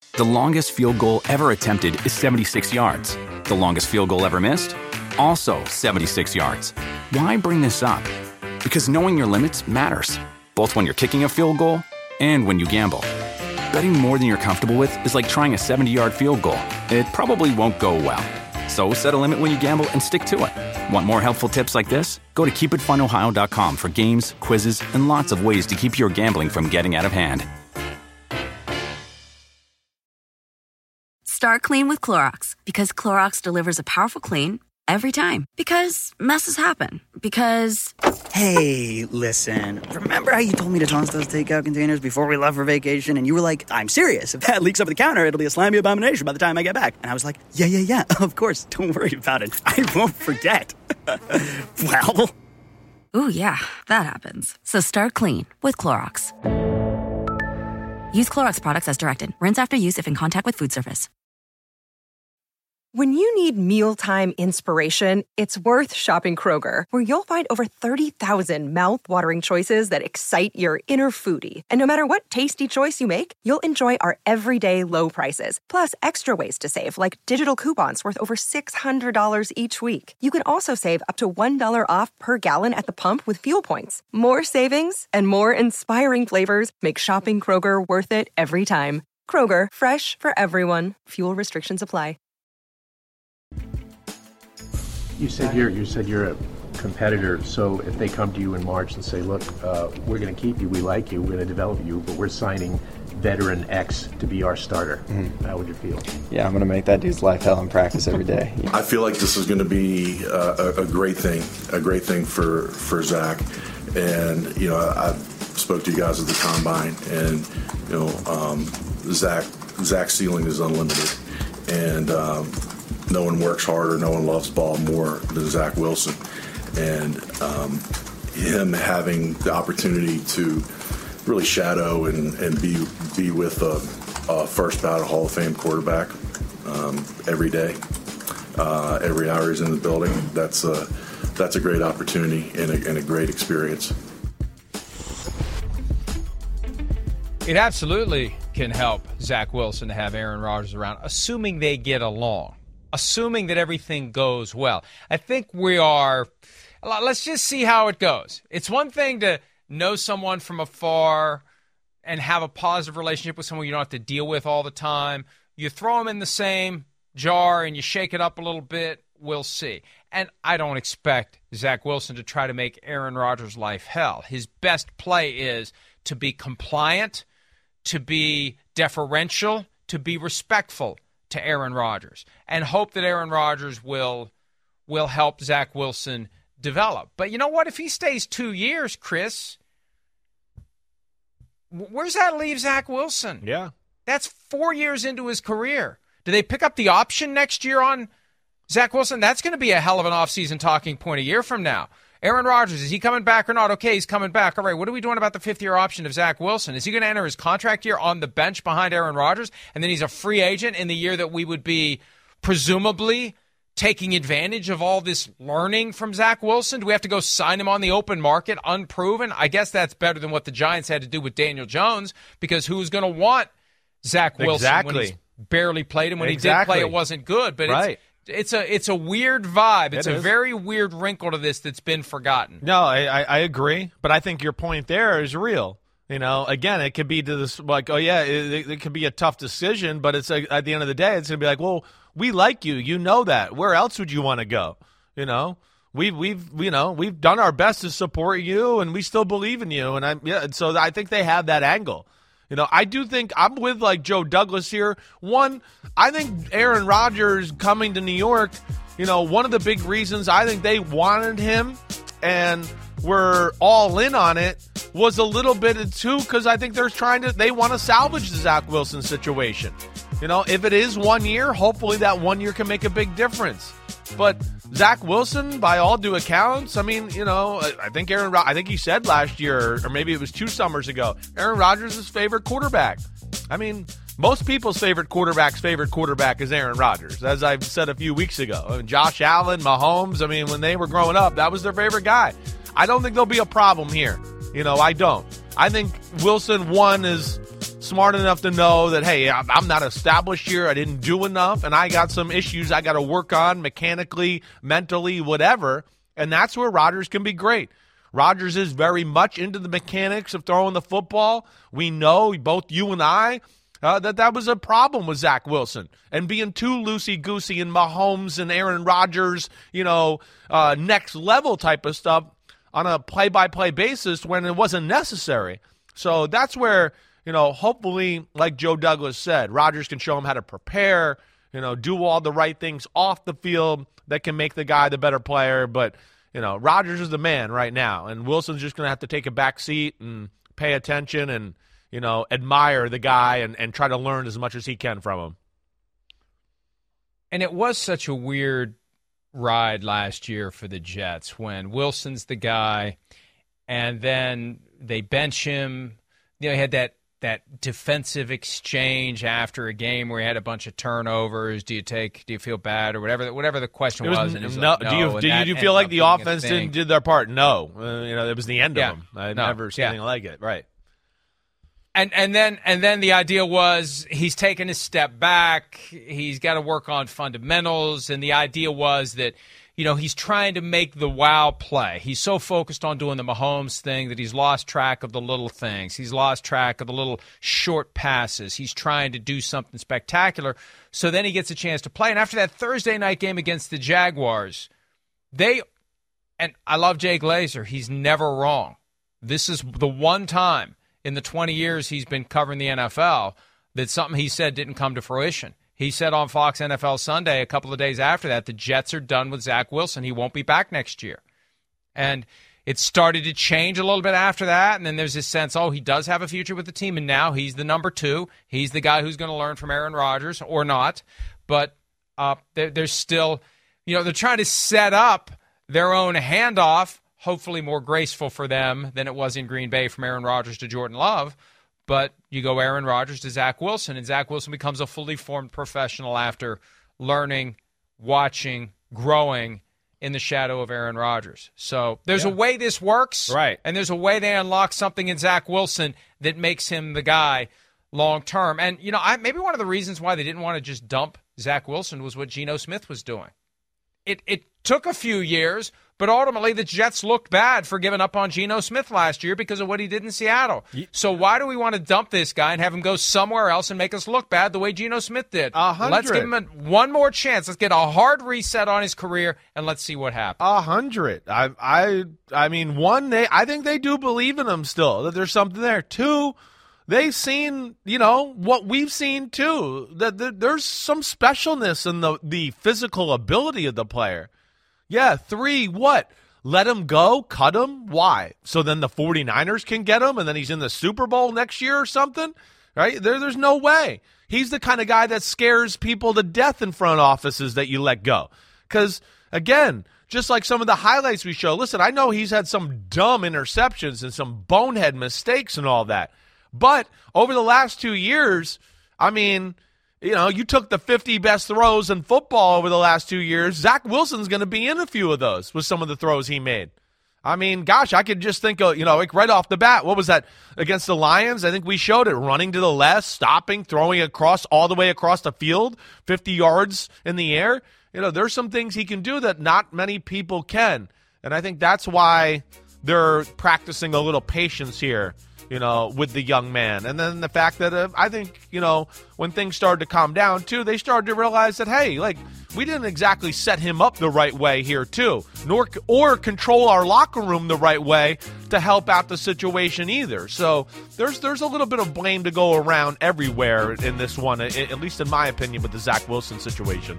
The longest field goal ever attempted is 76 yards. The longest field goal ever missed? Also 76 yards. Why bring this up? Because knowing your limits matters, both when you're kicking a field goal and when you gamble. Betting more than you're comfortable with is like trying a 70-yard field goal. It probably won't go well. So set a limit when you gamble and stick to it. Want more helpful tips like this? Go to keepitfunohio.com for games, quizzes, and lots of ways to keep your gambling from getting out of hand. Start clean with Clorox, because Clorox delivers a powerful clean every time. Because messes happen. Because... Hey, listen. Remember how you told me to toss those takeout containers before we left for vacation? And you were like, I'm serious. If that leaks over the counter, it'll be a slimy abomination by the time I get back. And I was like, yeah, of course. Don't worry about it. I won't forget. Well... Ooh, yeah, that happens. So start clean with Clorox. Use Clorox products as directed. Rinse after use if in contact with food surface. When you need mealtime inspiration, it's worth shopping Kroger, where you'll find over 30,000 mouth-watering choices that excite your inner foodie. And no matter what tasty choice you make, you'll enjoy our everyday low prices, plus extra ways to save, like digital coupons worth over $600 each week. You can also save up to $1 off per gallon at the pump with fuel points. More savings and more inspiring flavors make shopping Kroger worth it every time. Kroger, fresh for everyone. Fuel restrictions apply. You said you're a competitor, so if they come to you in March and say, look, we're going to keep you, we like you, we're going to develop you, but we're signing veteran X to be our starter, how would you feel? Yeah, I'm going to make that dude's life hell in practice every day. I feel like this is going to be a great thing for Zach. And, I spoke to you guys at the Combine, and, Zach's ceiling is unlimited. And, no one works harder, no one loves ball more than Zach Wilson. And him having the opportunity to really shadow and be with a first ballot Hall of Fame quarterback every day, every hour he's in the building, that's a great opportunity and a great experience. It absolutely can help Zach Wilson to have Aaron Rodgers around, assuming they get along. Assuming that everything goes well. I think let's just see how it goes. It's one thing to know someone from afar and have a positive relationship with someone you don't have to deal with all the time. You throw them in the same jar and you shake it up a little bit, we'll see. And I don't expect Zach Wilson to try to make Aaron Rodgers' life hell. His best play is to be compliant, to be deferential, to be respectful to Aaron Rodgers, and hope that Aaron Rodgers will help Zach Wilson develop. But you know what? If he stays 2 years, Chris, where's that leave Zach Wilson? Yeah. That's 4 years into his career. Do they pick up the option next year on Zach Wilson? That's going to be a hell of an offseason talking point a year from now. Aaron Rodgers, is he coming back or not? Okay, he's coming back. All right, what are we doing about the fifth-year option of Zach Wilson? Is he going to enter his contract year on the bench behind Aaron Rodgers, and then he's a free agent in the year that we would be presumably taking advantage of all this learning from Zach Wilson? Do we have to go sign him on the open market, unproven? I guess that's better than what the Giants had to do with Daniel Jones, because who's going to want Zach Wilson when he's barely played him? When he did play, it wasn't good. But it's a weird vibe. It's a very weird wrinkle to this that's been forgotten. No, I agree, but I think your point there is real. Again, it could be to this like, oh yeah, it could be a tough decision, but it's like, at the end of the day, it's gonna be like, well, we like you, you know that. Where else would you want to go? We've done our best to support you, and we still believe in you, and so I think they have that angle. I do think I'm with like Joe Douglas here. One, I think Aaron Rodgers coming to New York, one of the big reasons I think they wanted him and were all in on it was a little bit too because I think they want to salvage the Zach Wilson situation. If it is 1 year, hopefully that 1 year can make a big difference. But Zach Wilson, by all due accounts, I think he said last year, or maybe it was 2 summers ago, Aaron Rodgers' is favorite quarterback. I mean, most people's favorite quarterback is Aaron Rodgers, as I've said a few weeks ago. Josh Allen, Mahomes, when they were growing up, that was their favorite guy. I don't think there'll be a problem here. I don't. I think Wilson, one, is smart enough to know that, hey, I'm not established here. I didn't do enough, and I got some issues I got to work on mechanically, mentally, whatever. And that's where Rodgers can be great. Rodgers is very much into the mechanics of throwing the football. We know, both you and I, that was a problem with Zach Wilson and being too loosey-goosey and Mahomes and Aaron Rodgers, next level type of stuff on a play-by-play basis when it wasn't necessary. So that's where, hopefully, like Joe Douglas said, Rodgers can show him how to prepare, do all the right things off the field that can make the guy the better player. But, Rodgers is the man right now, and Wilson's just going to have to take a back seat and pay attention and, admire the guy and try to learn as much as he can from him. And it was such a weird ride last year for the Jets when Wilson's the guy, and then they bench him. He had that defensive exchange after a game where he had a bunch of turnovers. Do you feel bad or whatever the question was? And no. Do you feel like the offense didn't do their part? No. It was the end of them. I'd never seen anything like it. Right. And then the idea was he's taken a step back. He's got to work on fundamentals. And the idea was that, he's trying to make the wow play. He's so focused on doing the Mahomes thing that he's lost track of the little things. He's lost track of the little short passes. He's trying to do something spectacular. So then he gets a chance to play. And after that Thursday night game against the Jaguars, and I love Jay Glazer. He's never wrong. This is the one time in the 20 years he's been covering the NFL that something he said didn't come to fruition. He said on Fox NFL Sunday a couple of days after that, the Jets are done with Zach Wilson. He won't be back next year. And it started to change a little bit after that, and then there's this sense, he does have a future with the team, and now he's the number 2. He's the guy who's going to learn from Aaron Rodgers, or not. But there's still, they're trying to set up their own handoff, hopefully more graceful for them than it was in Green Bay from Aaron Rodgers to Jordan Love. But you go Aaron Rodgers to Zach Wilson, and Zach Wilson becomes a fully formed professional after learning, watching, growing in the shadow of Aaron Rodgers. So there's a way this works, right? And there's a way they unlock something in Zach Wilson that makes him the guy long term. And, maybe one of the reasons why they didn't want to just dump Zach Wilson was what Geno Smith was doing. It took a few years, but ultimately the Jets looked bad for giving up on Geno Smith last year because of what he did in Seattle. So why do we want to dump this guy and have him go somewhere else and make us look bad the way Geno Smith did? 100. Let's give him one more chance. Let's get a hard reset on his career, and let's see what happens. 100. I mean, one, I think they do believe in him still, that there's something there. Two, they've seen, what we've seen too, that there's some specialness in the physical ability of the player. Yeah, 3, what? Let him go? Cut him? Why? So then the 49ers can get him and then he's in the Super Bowl next year or something? Right? There's no way. He's the kind of guy that scares people to death in front offices that you let go. Because, again, just like some of the highlights we show, listen, I know he's had some dumb interceptions and some bonehead mistakes and all that. But over the last 2 years, you took the 50 best throws in football over the last 2 years. Zach Wilson's going to be in a few of those with some of the throws he made. I could just think of, right off the bat, what was that against the Lions? I think we showed it, running to the left, stopping, throwing across all the way across the field, 50 yards in the air. There's some things he can do that not many people can. And I think that's why they're practicing a little patience here, with the young man. And then the fact that I think, when things started to calm down, too, they started to realize that, hey, we didn't exactly set him up the right way here, too, or control our locker room the right way to help out the situation either. So there's a little bit of blame to go around everywhere in this one, at least in my opinion, with the Zach Wilson situation.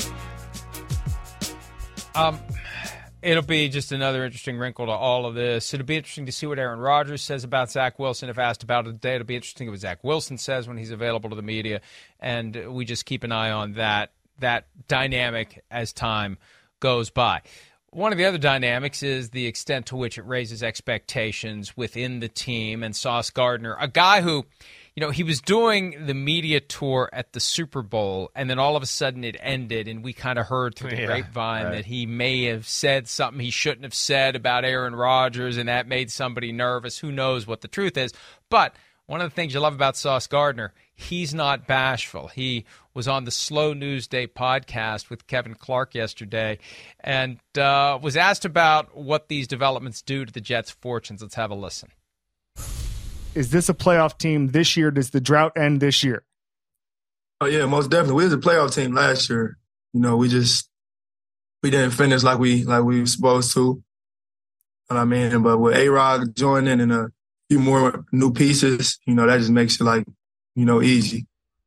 It'll be just another interesting wrinkle to all of this. It'll be interesting to see what Aaron Rodgers says about Zach Wilson if asked about it today. It'll be interesting what Zach Wilson says when he's available to the media, and we just keep an eye on that dynamic as time goes by. One of the other dynamics is the extent to which it raises expectations within the team, and Sauce Gardner, a guy who, he was doing the media tour at the Super Bowl, and then all of a sudden it ended, and we kind of heard through the grapevine that he may have said something he shouldn't have said about Aaron Rodgers, and that made somebody nervous. Who knows what the truth is? But one of the things you love about Sauce Gardner, he's not bashful. He was on the Slow News Day podcast with Kevin Clark yesterday and was asked about what these developments do to the Jets' fortunes. Let's have a listen. Is this a playoff team this year? Does the drought end this year? Oh, yeah, most definitely. We was a playoff team last year. You know, we didn't finish like we were supposed to. You know what I mean? But with A-Rod joining and a few more new pieces, you know, that just makes it like, you know, easy.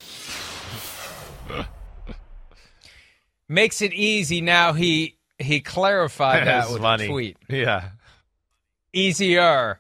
Makes it easy. Now he clarified that with a tweet. Yeah. Easier,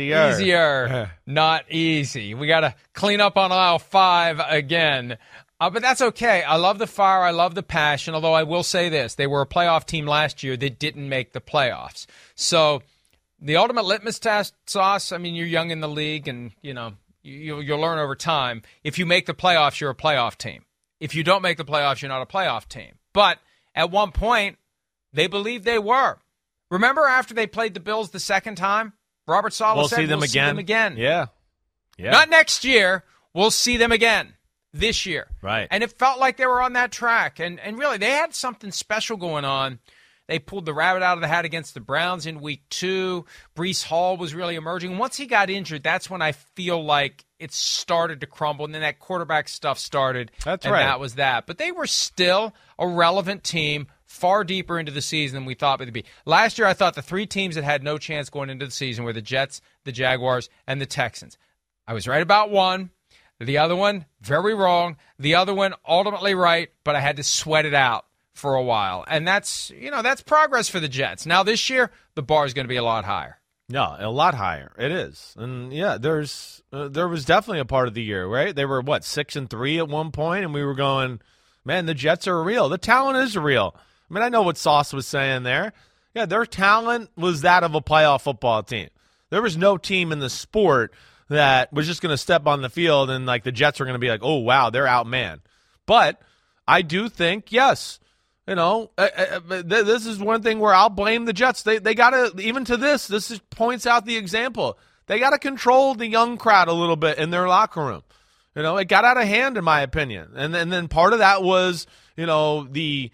not easy. We got to clean up on aisle 5 again. But that's okay. I love the fire. I love the passion. Although I will say this, they were a playoff team last year that didn't make the playoffs. So the ultimate litmus test, Sauce, I mean, you're young in the league and, you know, you'll learn over time. If you make the playoffs, you're a playoff team. If you don't make the playoffs, you're not a playoff team. But at one point, they believed they were. Remember after they played the Bills the second time? Robert Saleh said, we'll see them again. Yeah. Not next year. We'll see them again this year. Right. And it felt like they were on that track. And really, they had something special going on. They pulled the rabbit out of the hat against the Browns in week 2. Breece Hall was really emerging. Once he got injured, that's when I feel like it started to crumble. And then that quarterback stuff started. That's and right. That was that. But they were still a relevant team far deeper into the season than we thought they'd be. Last year, I thought the 3 teams that had no chance going into the season were the Jets, the Jaguars, and the Texans. I was right about one. The other one, very wrong. The other one, ultimately right, but I had to sweat it out for a while. And that's progress for the Jets. Now this year, the bar is going to be a lot higher. No, a lot higher. It is. And, yeah, there was definitely a part of the year, right? They were, 6-3 at one point, and we were going, man, the Jets are real. The talent is real. I mean, I know what Sauce was saying there. Yeah, their talent was that of a playoff football team. There was no team in the sport that was just going to step on the field and, like, the Jets were going to be like, oh, wow, they're outmanned. But I do think, yes, you know, this is one thing where I'll blame the Jets. They got to, even to this points out the example. They got to control the young crowd a little bit in their locker room. You know, it got out of hand, in my opinion. And then part of that was, you know, the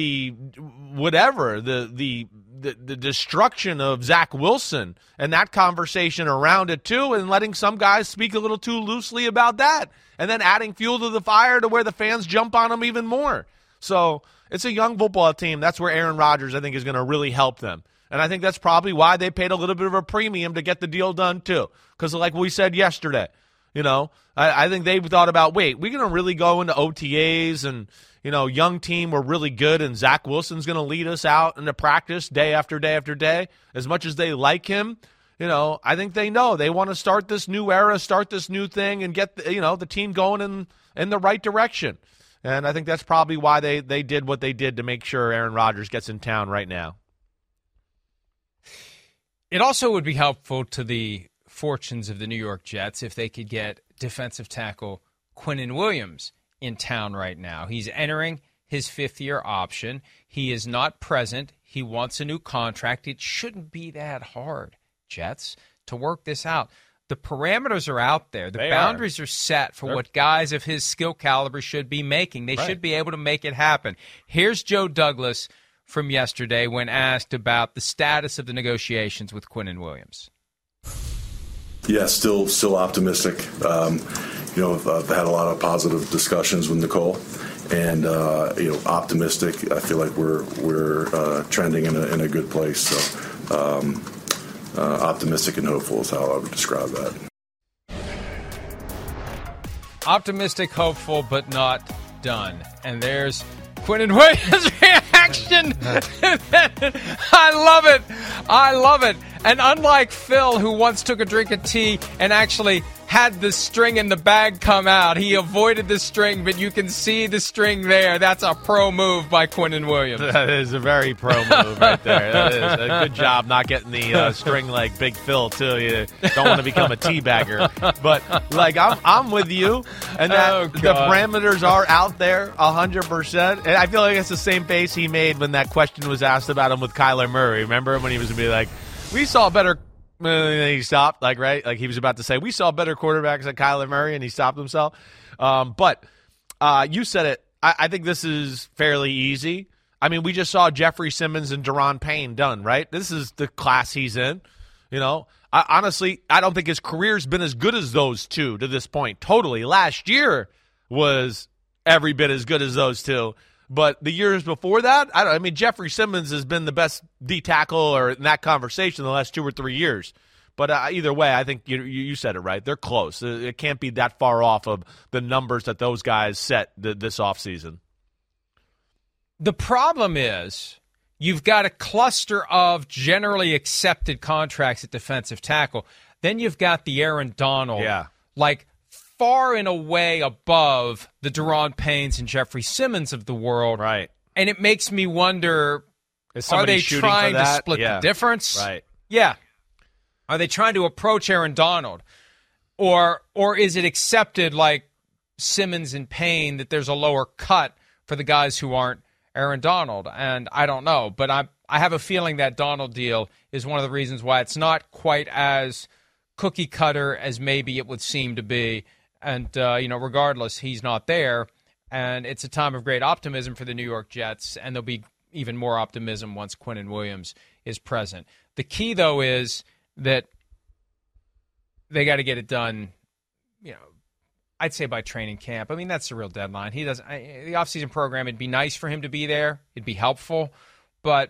destruction of Zach Wilson and that conversation around it too, and letting some guys speak a little too loosely about that, and then adding fuel to the fire to where the fans jump on them even more. So it's a young football team. That's where Aaron Rodgers, I think, is going to really help them. And I think that's probably why they paid a little bit of a premium to get the deal done too. Because like we said yesterday, you know, I think they thought about, wait, we're going to really go into OTAs and, you know, young team, we're really good, and Zach Wilson's going to lead us out into practice day after day after day. As much as they like him, you know, I think they know they want to start this new era, start this new thing, and get the team going in the right direction. And I think that's probably why they did what they did to make sure Aaron Rodgers gets in town right now. It also would be helpful to the fortunes of the New York Jets if they could get defensive tackle Quinnen Williams in town right now. He's entering his 5th-year option. He is not present. He wants a new contract. It shouldn't be that hard, Jets, to work this out. The parameters are out there. The boundaries are set for what guys of his skill caliber should be making. They should be able to make it happen. Here's Joe Douglas from yesterday when asked about the status of the negotiations with Quinnen Williams. Yeah, still optimistic. You know, I've had a lot of positive discussions with Nicole, and you know, optimistic. I feel like we're trending in a good place. So optimistic and hopeful is how I would describe that. Optimistic, hopeful, but not done. And there's Quinnen Williams' reaction. I love it. And unlike Phil, who once took a drink of tea and actually had the string in the bag come out, he avoided the string, but you can see the string there. That's a pro move by Quinnen Williams. That is a very pro move right there. That is a good job not getting the string like Big Phil, too. You don't want to become a teabagger. But, like, I'm with you, and that the parameters are out there 100%. And I feel like it's the same face he made when that question was asked about him with Kyler Murray. Remember when he was going to be like, we saw better And then he stopped, right? Like he was about to say, we saw better quarterbacks than Kyler Murray, and he stopped himself. But you said it. I think this is fairly easy. I mean, we just saw Jeffrey Simmons and Daron Payne done, right? This is the class he's in. Honestly, I don't think his career's been as good as those two to this point. Totally. Last year was every bit as good as those two. But the years before that, Jeffrey Simmons has been the best D tackle or in that conversation the last 2 or 3 years. But either way, I think you said it right. They're close. It can't be that far off of the numbers that those guys set this offseason. The problem is you've got a cluster of generally accepted contracts at defensive tackle. Then you've got the Aaron Donald, far and away above the Daron Paynes and Jeffrey Simmons of the world. Right. And it makes me wonder, are they trying to split the difference? Right. Yeah. Are they trying to approach Aaron Donald? Or is it accepted like Simmons and Payne that there's a lower cut for the guys who aren't Aaron Donald? And I don't know. But I have a feeling that Donald deal is one of the reasons why it's not quite as cookie cutter as maybe it would seem to be. And, regardless, he's not there. And it's a time of great optimism for the New York Jets, and there'll be even more optimism once Quinnen Williams is present. The key, though, is that they got to get it done, I'd say by training camp. I mean, that's the real deadline. The offseason program, it'd be nice for him to be there. It'd be helpful. But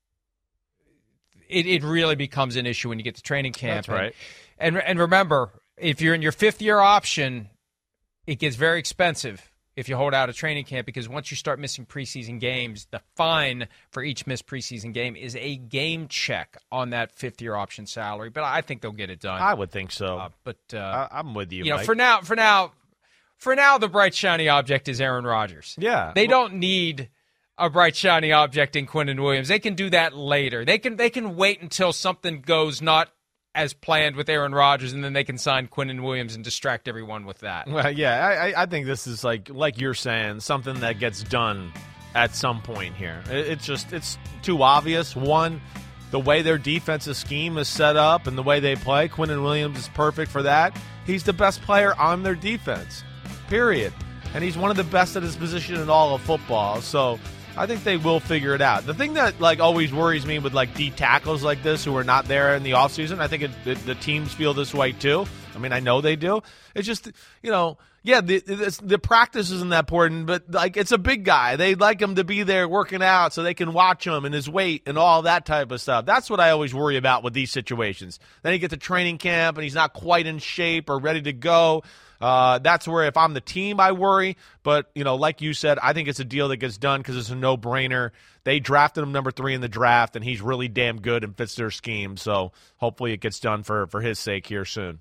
it really becomes an issue when you get to training camp. That's right. And remember, if you're in your fifth-year option, it gets very expensive if you hold out a training camp, because once you start missing preseason games, the fine for each missed preseason game is a game check on that fifth-year option salary. But I think they'll get it done. I would think so. I'm with you. Mike. For now, the bright shiny object is Aaron Rodgers. Yeah, they don't need a bright shiny object in Quinnen Williams. They can do that later. They can wait until something goes not as planned with Aaron Rodgers, and then they can sign Quinnen Williams and distract everyone with that. Well, yeah, I think this is like you're saying, something that gets done at some point here. It's too obvious. One, the way their defensive scheme is set up and the way they play, Quinnen Williams is perfect for that. He's the best player on their defense, period. And he's one of the best at his position in all of football. So I think they will figure it out. The thing that always worries me with D tackles like this who are not there in the offseason, I think the teams feel this way too. I mean, I know they do. It's just, the practice isn't that important, but it's a big guy. They'd like him to be there working out so they can watch him and his weight and all that type of stuff. That's what I always worry about with these situations. Then you get to training camp and he's not quite in shape or ready to go. That's where if I'm the team, I worry. But, like you said, I think it's a deal that gets done because it's a no-brainer. They drafted him number 3 in the draft, and he's really damn good and fits their scheme. So hopefully it gets done for his sake here soon.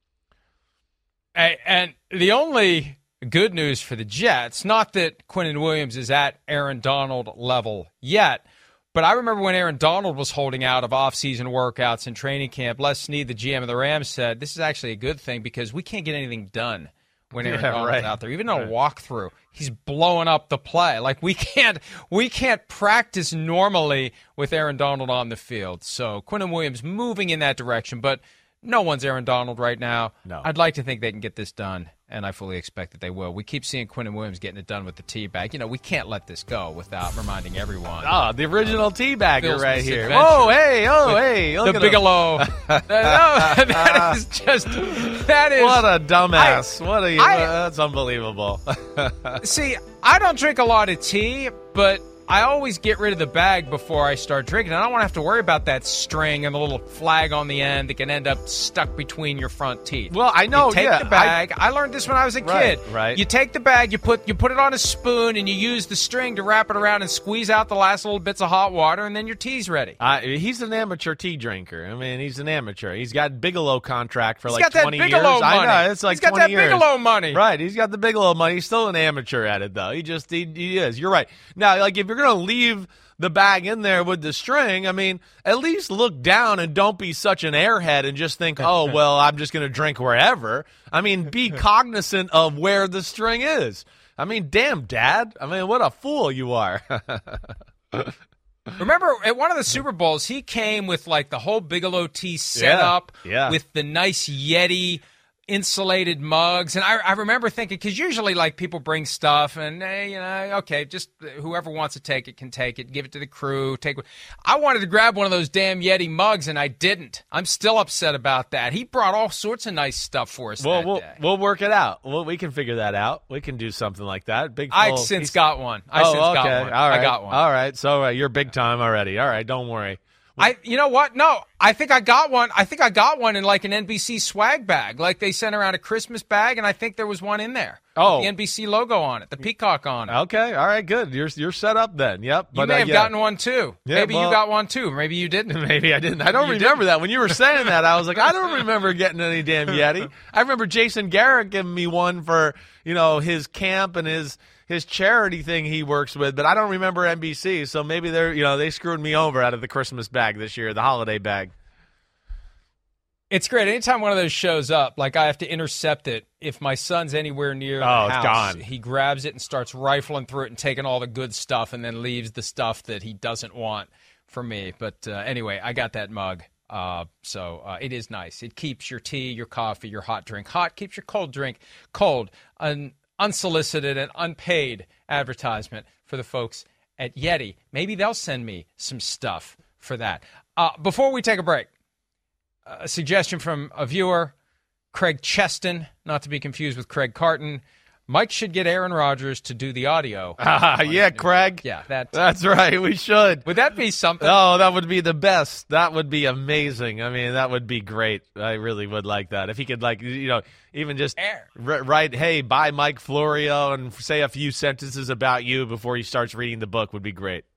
And the only good news for the Jets, not that Quinnen Williams is at Aaron Donald level yet, but I remember when Aaron Donald was holding out of off-season workouts and training camp, Les Snead, the GM of the Rams, said, this is actually a good thing because we can't get anything done when Aaron Donald's out there. Even in a walkthrough, he's blowing up the play. We can't practice normally with Aaron Donald on the field. So Quinnen Williams moving in that direction, but no one's Aaron Donald right now. No. I'd like to think they can get this done, and I fully expect that they will. We keep seeing Quinnen Williams getting it done with the teabag. We can't let this go without reminding everyone. Oh, the original teabagger right here. Oh, hey. The Bigelow. That is just, what a dumbass. That's unbelievable. See, I don't drink a lot of tea, but I always get rid of the bag before I start drinking. I don't want to have to worry about that string and the little flag on the end that can end up stuck between your front teeth. Well, I know. You take the bag. I learned this when I was a kid. Right. You take the bag, you put it on a spoon, and you use the string to wrap it around and squeeze out the last little bits of hot water, and then your tea's ready. He's an amateur tea drinker. I mean, he's an amateur. He's got Bigelow contract for he's got 20 that years. Bigelow money. I know. It's he's 20 got that years. Bigelow money. Right. He's got the Bigelow money. He's still an amateur at it, though. He is. You're right. Now, if you're going to leave the bag in there with the string, I mean, at least look down and don't be such an airhead and just think, oh, well, I'm just going to drink wherever. I mean, be cognizant of where the string is. I mean, damn, Dad. I mean, what a fool you are. Remember, at one of the Super Bowls, he came with like the whole Bigelow tea setup with the nice Yeti insulated mugs. And I remember thinking, because usually like people bring stuff and, okay, just whoever wants to take it can take it, give it to the crew. I wanted to grab one of those damn Yeti mugs, and I didn't. I'm still upset about that. He brought all sorts of nice stuff for us that day. We'll work it out. We can figure that out. We can do something like that. I've since got one. Got one. All right. I got one. All right. So you're big time already. All right. Don't worry. You know what? No, I think I got one. I think I got one in like an NBC swag bag. Like they sent around a Christmas bag, and I think there was one in there. Oh, with the NBC logo on it, the peacock on it. Okay, all right, good. You're set up then. Yep. You may have gotten one too. Yeah, Maybe you got one too. Maybe you didn't. Maybe I didn't. I don't remember that. When you were saying that, I was like, I don't remember getting any damn Yeti. I remember Jason Garrett giving me one for his camp and his charity thing he works with, but I don't remember NBC, so maybe they screwed me over out of the Christmas bag this year, the holiday bag. It's great. Anytime one of those shows up, like I have to intercept it. If my son's anywhere near the house, it's gone. He grabs it and starts rifling through it and taking all the good stuff and then leaves the stuff that he doesn't want for me. But anyway, I got that mug. So it is nice. It keeps your tea, your coffee, your hot drink hot, keeps your cold drink cold. An unsolicited and unpaid advertisement for the folks at Yeti. Maybe they'll send me some stuff for that. Before we take a break, a suggestion from a viewer, Craig Cheston, not to be confused with Craig Carton. Mike should get Aaron Rodgers to do the audio. Yeah, Craig. Yeah, that's right. We should. Would that be something? Oh, that would be the best. That would be amazing. I mean, that would be great. I really would like that. If he could, even just write, "Hey, bye, Mike Florio," and say a few sentences about you before he starts reading the book would be great.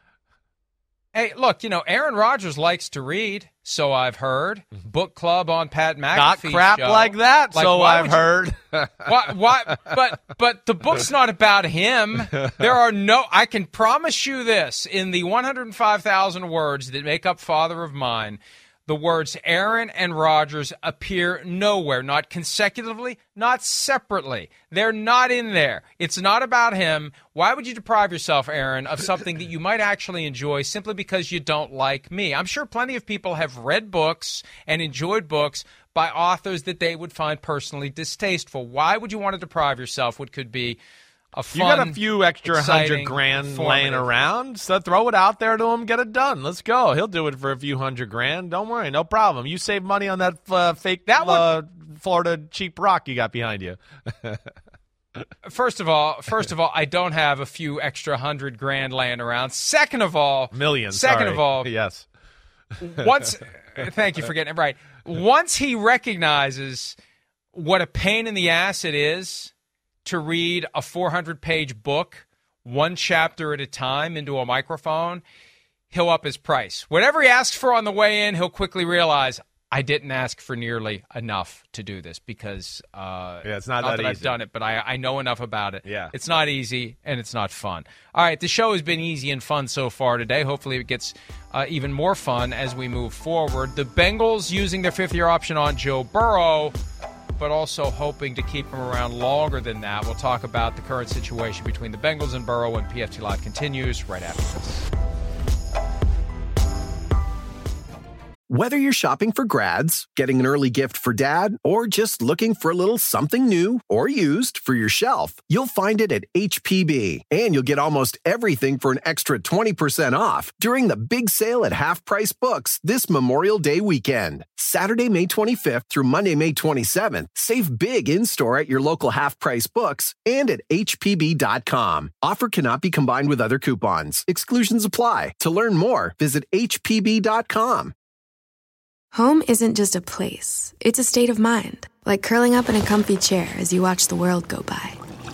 Hey, look, Aaron Rodgers likes to read, so I've heard. Book club on Pat McAfee. Not crap show. like that, so I've heard. Why? But the book's not about him. I can promise you this, in the 105,000 words that make up Father of Mine, the words Aaron and Rodgers appear nowhere, not consecutively, not separately. They're not in there. It's not about him. Why would you deprive yourself, Aaron, of something that you might actually enjoy simply because you don't like me? I'm sure plenty of people have read books and enjoyed books by authors that they would find personally distasteful. Why would you want to deprive yourself what could be a fun, you got a few extra $100,000 laying around, so throw it out there to him, get it done. Let's go. He'll do it for a few $100,000. Don't worry, no problem. You save money on that fake Florida cheap rock you got behind you. First of all, I don't have a few extra $100,000 laying around. Second of all, millions. Second of all, yes. Thank you for getting it right. Once he recognizes what a pain in the ass it is to read a 400-page book, one chapter at a time into a microphone, he'll up his price. Whatever he asks for on the way in, he'll quickly realize, I didn't ask for nearly enough to do this because it's not that easy. I've done it, but I know enough about it. Yeah. It's not easy, and it's not fun. All right, the show has been easy and fun so far today. Hopefully it gets even more fun as we move forward. The Bengals using their fifth-year option on Joe Burrow, but also hoping to keep him around longer than that. We'll talk about the current situation between the Bengals and Burrow when PFT Live continues right after this. Whether you're shopping for grads, getting an early gift for dad, or just looking for a little something new or used for your shelf, you'll find it at HPB. And you'll get almost everything for an extra 20% off during the big sale at Half Price Books this Memorial Day weekend. Saturday, May 25th through Monday, May 27th. Save big in-store at your local Half Price Books and at HPB.com. Offer cannot be combined with other coupons. Exclusions apply. To learn more, visit HPB.com. Home isn't just a place, it's a state of mind, like curling up in a comfy chair as you watch the world go by.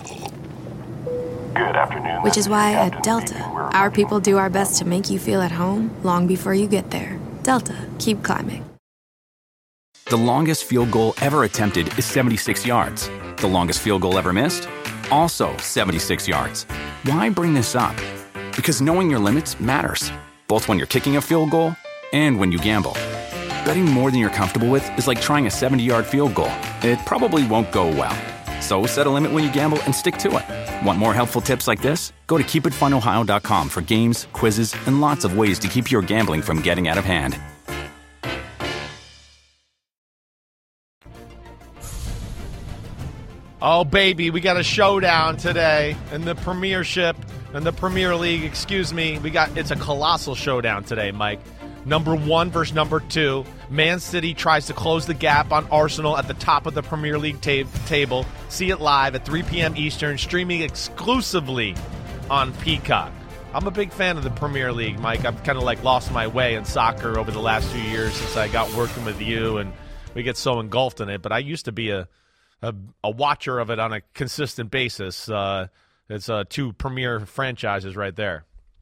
Good afternoon. Which is why at Delta, our people do our best to make you feel at home long before you get there. Delta, keep climbing. The longest field goal ever attempted is 76 yards. The longest field goal ever missed? Also 76 yards. Why bring this up? Because knowing your limits matters, both when you're kicking a field goal and when you gamble. Betting more than you're comfortable with is like trying a 70-yard field goal. It probably won't go well. So set a limit when you gamble and stick to it. Want more helpful tips like this? Go to keepitfunohio.com for games, quizzes, and lots of ways to keep your gambling from getting out of hand. Oh, baby, we got a showdown today in the Premiership, in the Premier League, excuse me. It's a colossal showdown today, Mike. Number 1 versus number 2. Man City tries to close the gap on Arsenal at the top of the Premier League table. See it live at 3 p.m. Eastern, streaming exclusively on Peacock. I'm a big fan of the Premier League, Mike. I've kind of lost my way in soccer over the last few years since I got working with you, and we get so engulfed in it. But I used to be a watcher of it on a consistent basis. It's 2 premier franchises right there.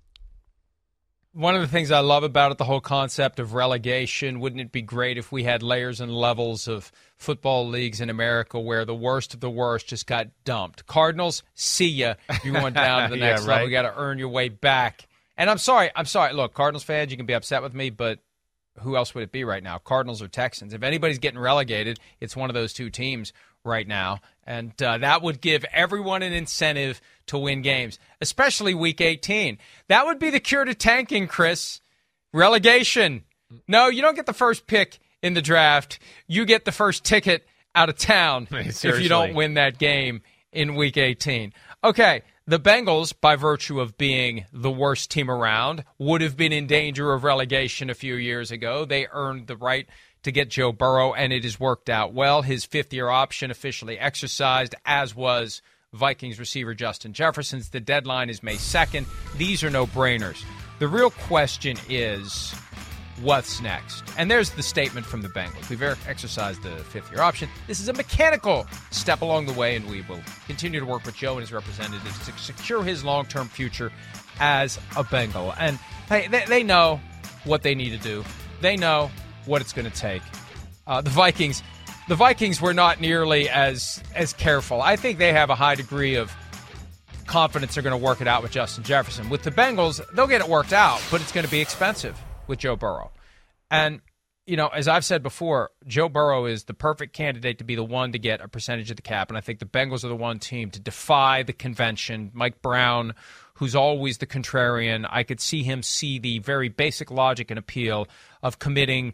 One of the things I love about it, the whole concept of relegation. Wouldn't it be great if we had layers and levels of football leagues in America where the worst of the worst just got dumped? Cardinals, see ya. You went down to the next level. You got to earn your way back. And I'm sorry. Look, Cardinals fans, you can be upset with me, but who else would it be right now? Cardinals or Texans? If anybody's getting relegated, it's one of those 2 teams right now. And that would give everyone an incentive to win games, especially Week 18. That would be the cure to tanking, Chris. Relegation. No, you don't get the first pick in the draft. You get the first ticket out of town if you don't win that game in Week 18. Okay, the Bengals, by virtue of being the worst team around, would have been in danger of relegation a few years ago. They earned the right to get Joe Burrow, and it has worked out well. His 5th-year option officially exercised, as was Vikings receiver Justin Jefferson's. The deadline is May 2nd. These are no-brainers. The real question is, what's next? And there's the statement from the Bengals. We've exercised the 5th-year option. This is a mechanical step along the way, and we will continue to work with Joe and his representatives to secure his long-term future as a Bengal. And hey, they know what they need to do. They know what it's going to take. The Vikings were not nearly as careful. I think they have a high degree of confidence they're going to work it out with Justin Jefferson. With the Bengals, they'll get it worked out, but it's going to be expensive with Joe Burrow. And, as I've said before, Joe Burrow is the perfect candidate to be the one to get a percentage of the cap, and I think the Bengals are the one team to defy the convention. Mike Brown, who's always the contrarian, I could see him see the very basic logic and appeal of committing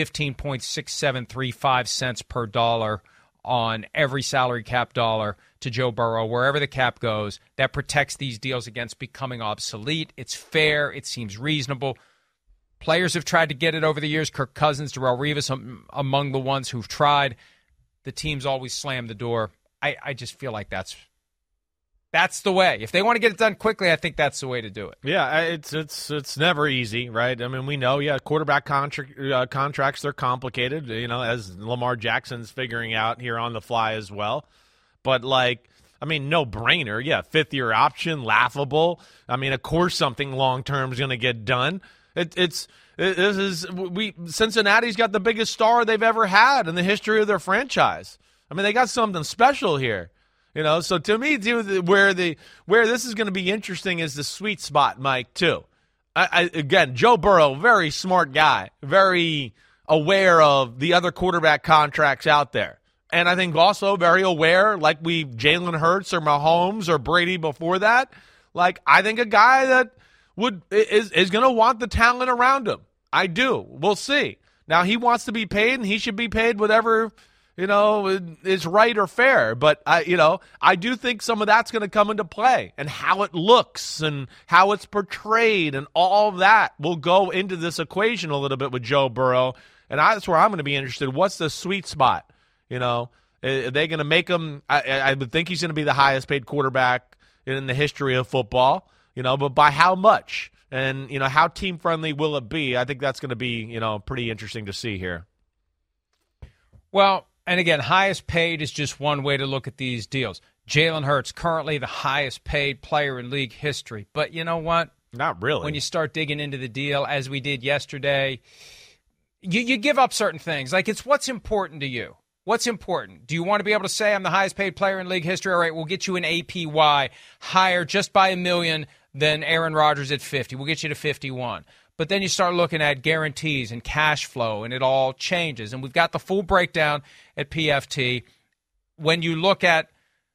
15.6735 cents per dollar on every salary cap dollar to Joe Burrow, wherever the cap goes. That protects these deals against becoming obsolete. It's fair. It seems reasonable. Players have tried to get it over the years. Kirk Cousins, Darrelle Revis, among the ones who've tried. The teams always slam the door. I just feel like that's the way. If they want to get it done quickly, I think that's the way to do it. Yeah, it's never easy, right? I mean, we know, quarterback contracts, they're complicated, as Lamar Jackson's figuring out here on the fly as well. But, no-brainer. Yeah, 5th-year option, laughable. I mean, of course something long-term is going to get done. Cincinnati's got the biggest star they've ever had in the history of their franchise. I mean, they got something special here. So to me, where this is going to be interesting is the sweet spot, Mike, too. Again, Joe Burrow, very smart guy, very aware of the other quarterback contracts out there. And I think also very aware, like Jalen Hurts or Mahomes or Brady before that, I think a guy that is going to want the talent around him. I do. We'll see. Now, he wants to be paid, and he should be paid whatever is right or fair. But, I do think some of that's going to come into play, and how it looks and how it's portrayed and all of that will go into this equation a little bit with Joe Burrow. And that's where I'm going to be interested. What's the sweet spot? Are they going to make him – I would think he's going to be the highest paid quarterback in the history of football, but by how much? And, how team-friendly will it be? I think that's going to be, pretty interesting to see here. Well, and again, highest paid is just one way to look at these deals. Jalen Hurts, currently the highest paid player in league history. But you know what? Not really. When you start digging into the deal, as we did yesterday, you give up certain things. It's what's important to you. What's important? Do you want to be able to say I'm the highest paid player in league history? All right, we'll get you an APY higher just by $1 million than Aaron Rodgers at 50. We'll get you to 51. But then you start looking at guarantees and cash flow, and it all changes. And we've got the full breakdown at PFT. When you look at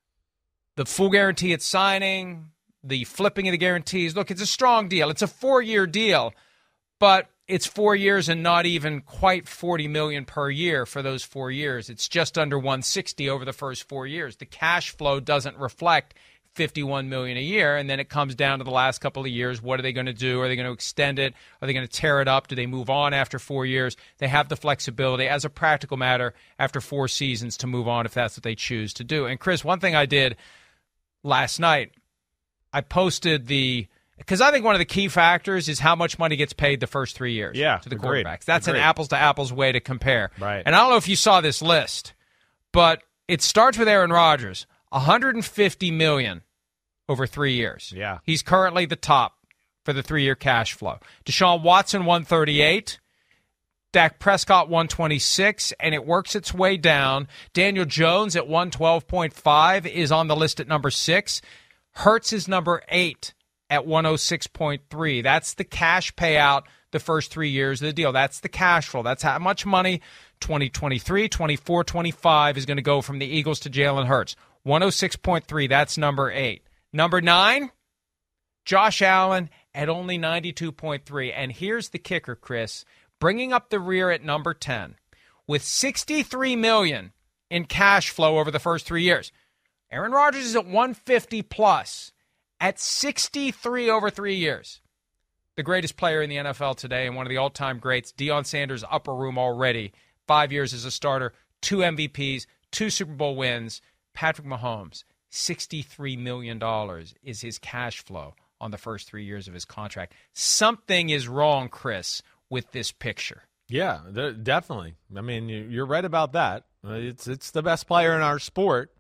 the full guarantee at signing, the flipping of the guarantees. Look, it's a strong deal. It's a 4-year deal, but it's 4 years and not even quite $40 million per year for those 4 years. It's just under $160 over the first 4 years. The cash flow doesn't reflect $51 million a year, and then it comes down to the last couple of years. What are they going to do? Are they going to extend it? Are they going to tear it up? Do they move on after 4 years? They have the flexibility, as a practical matter, after 4 seasons to move on if that's what they choose to do. And, Chris, one thing I did last night, I posted because I think one of the key factors is how much money gets paid the first 3 years to the quarterbacks. That's an apples-to-apples way to compare. Right. And I don't know if you saw this list, but it starts with Aaron Rodgers, $150 million over 3 years. Yeah. He's currently the top for the 3-year cash flow. Deshaun Watson, $138. Dak Prescott, $126, and it works its way down. Daniel Jones at $112.5 is on the list at number 6. Hurts is number 8 at $106.3. That's the cash payout the first 3 years of the deal. That's the cash flow. That's how much money 2023, 24, 25 is going to go from the Eagles to Jalen Hurts. 106.3, that's number 8. Number 9, Josh Allen at only 92.3. And here's the kicker, Chris. Bringing up the rear at number 10 with $63 million in cash flow over the first 3 years. Aaron Rodgers is at 150 plus at 63 over 3 years. The greatest player in the NFL today and one of the all-time greats, Deion Sanders' upper room already. 5 years as a starter, 2 MVPs, 2 Super Bowl wins. Patrick Mahomes, $63 million is his cash flow on the first 3 years of his contract. Something is wrong, Chris, with this picture. Yeah, definitely. I mean, you're right about that. It's the best player in our sport,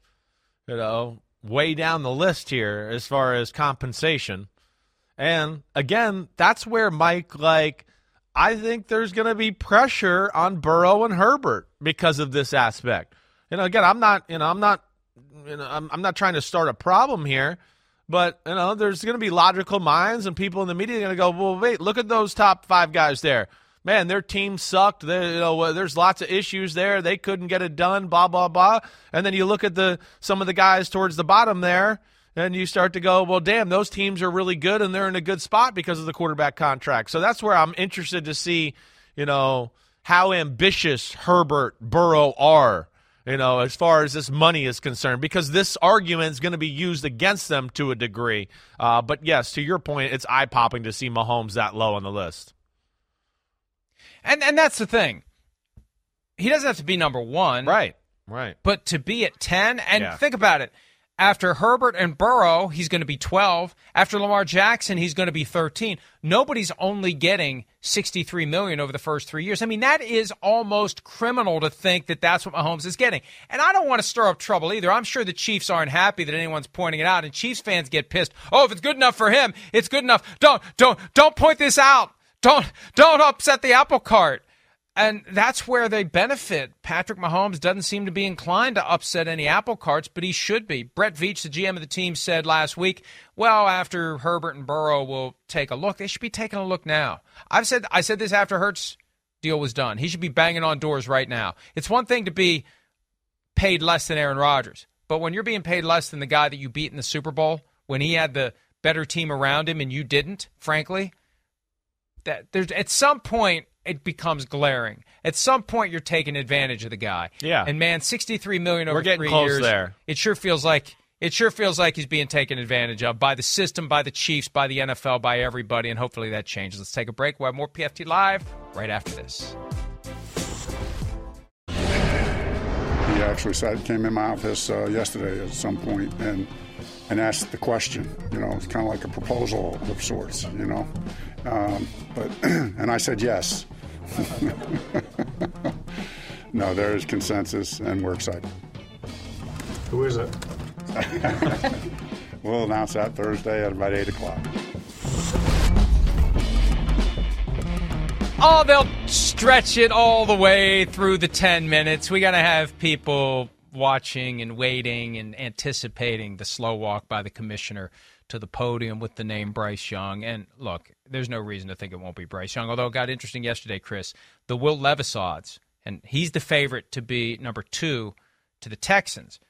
way down the list here as far as compensation. And, again, that's where, Mike, I think there's going to be pressure on Burrow and Herbert because of this aspect. Again, I'm not trying to start a problem here, but, there's going to be logical minds and people in the media are going to go, well, wait, look at those top 5 guys there. Man, their team sucked. There's lots of issues there. They couldn't get it done, blah, blah, blah. And then you look at some of the guys towards the bottom there, and you start to go, well, damn, those teams are really good, and they're in a good spot because of the quarterback contract. So that's where I'm interested to see, how ambitious Herbert, Burrow are, as far as this money is concerned, because this argument is going to be used against them to a degree. But, yes, to your point, it's eye-popping to see Mahomes that low on the list. And that's the thing. He doesn't have to be number 1. Right. But to be at 10, and think about it. After Herbert and Burrow, he's going to be 12. After Lamar Jackson, he's going to be 13. Nobody's only getting $63 million over the first 3 years. I mean, that is almost criminal to think that that's what Mahomes is getting. And I don't want to stir up trouble either. I'm sure the Chiefs aren't happy that anyone's pointing it out, and Chiefs fans get pissed. Oh, if it's good enough for him, it's good enough. Don't point this out. Don't upset the apple cart. And that's where they benefit. Patrick Mahomes doesn't seem to be inclined to upset any apple carts, but he should be. Brett Veach, the GM of the team, said last week, well, after Herbert and Burrow will take a look, they should be taking a look now. I said this after Hurts' deal was done. He should be banging on doors right now. It's one thing to be paid less than Aaron Rodgers, but when you're being paid less than the guy that you beat in the Super Bowl, when he had the better team around him and you didn't, frankly, that there's at some point it becomes glaring. At some point you're taking advantage of the guy. Yeah. And man, $63 million over 3 years. We're getting close there. It sure feels like he's being taken advantage of by the system, by the Chiefs, by the NFL, by everybody, and hopefully that changes. Let's take a break. We'll have more PFT Live right after this. He actually came in my office yesterday at some point and asked the question. It's kind of like a proposal of sorts, and I said yes. No, there is consensus, and we're excited. Who is it? We'll announce that Thursday at about 8 o'clock. Oh, they'll stretch it all the way through the 10 minutes. We got to have people watching and waiting and anticipating the slow walk by the commissioner to the podium with the name Bryce Young. And look, there's no reason to think it won't be Bryce Young, although it got interesting yesterday, Chris. The Will Levis odds, and he's the favorite to be number 2 to the Texans.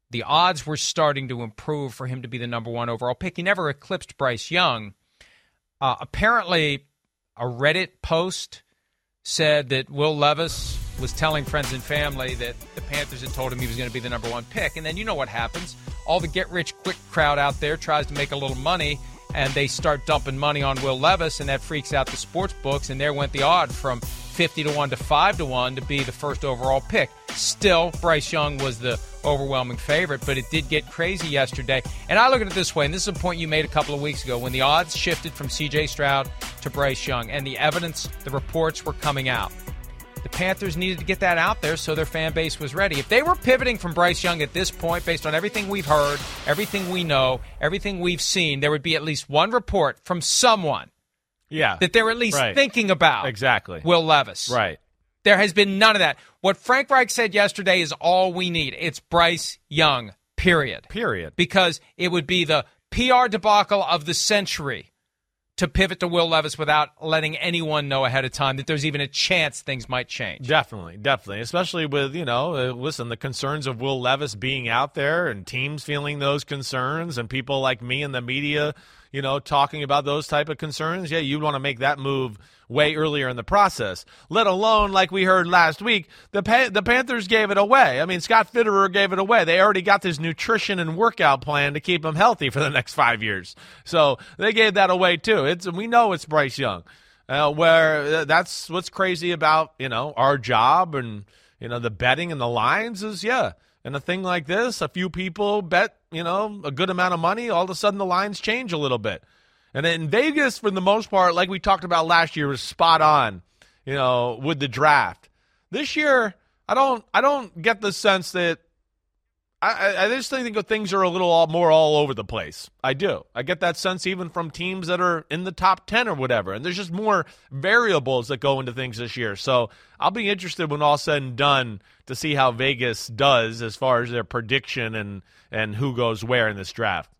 the odds were starting to improve for him to be the number 1 overall pick. He never eclipsed Bryce Young. Apparently, a Reddit post said that Will Levis was telling friends and family that the Panthers had told him he was going to be the number 1 pick. And then you know what happens. All the get-rich-quick crowd out there tries to make a little money, and they start dumping money on Will Levis, and that freaks out the sports books, and there went the odd from 50-1 to 5-1 to be the first overall pick. Still, Bryce Young was the overwhelming favorite, but it did get crazy yesterday. And I look at it this way, and this is a point you made a couple of weeks ago, when the odds shifted from C.J. Stroud to Bryce Young, and the evidence, the reports were coming out. The Panthers needed to get that out there so their fan base was ready. If they were pivoting from Bryce Young at this point, based on everything we've heard, everything we know, everything we've seen, there would be at least one report from someone that they're at least thinking about Will Levis. Right. There has been none of that. What Frank Reich said yesterday is all we need. It's Bryce Young, period. Because it would be the PR debacle of the century to pivot to Will Levis without letting anyone know ahead of time that there's even a chance things might change. Definitely. Especially with, the concerns of Will Levis being out there and teams feeling those concerns and people like me in the media, talking about those type of concerns. Yeah, you'd want to make that move way earlier in the process, let alone, like we heard last week, the Panthers gave it away. I mean, Scott Fitterer gave it away. They already got this nutrition and workout plan to keep him healthy for the next 5 years. So they gave that away too. We know it's Bryce Young, where that's what's crazy about, our job and, the betting and the lines is, and a thing like this, a few people bet, a good amount of money, all of a sudden the lines change a little bit. And in Vegas, for the most part, like we talked about last year, was spot on, with the draft. This year, I don't get the sense that I just think that things are a little more all over the place. I do. I get that sense even from teams that are in the top 10 or whatever. And there's just more variables that go into things this year. So I'll be interested when all's said and done to see how Vegas does as far as their prediction and who goes where in this draft.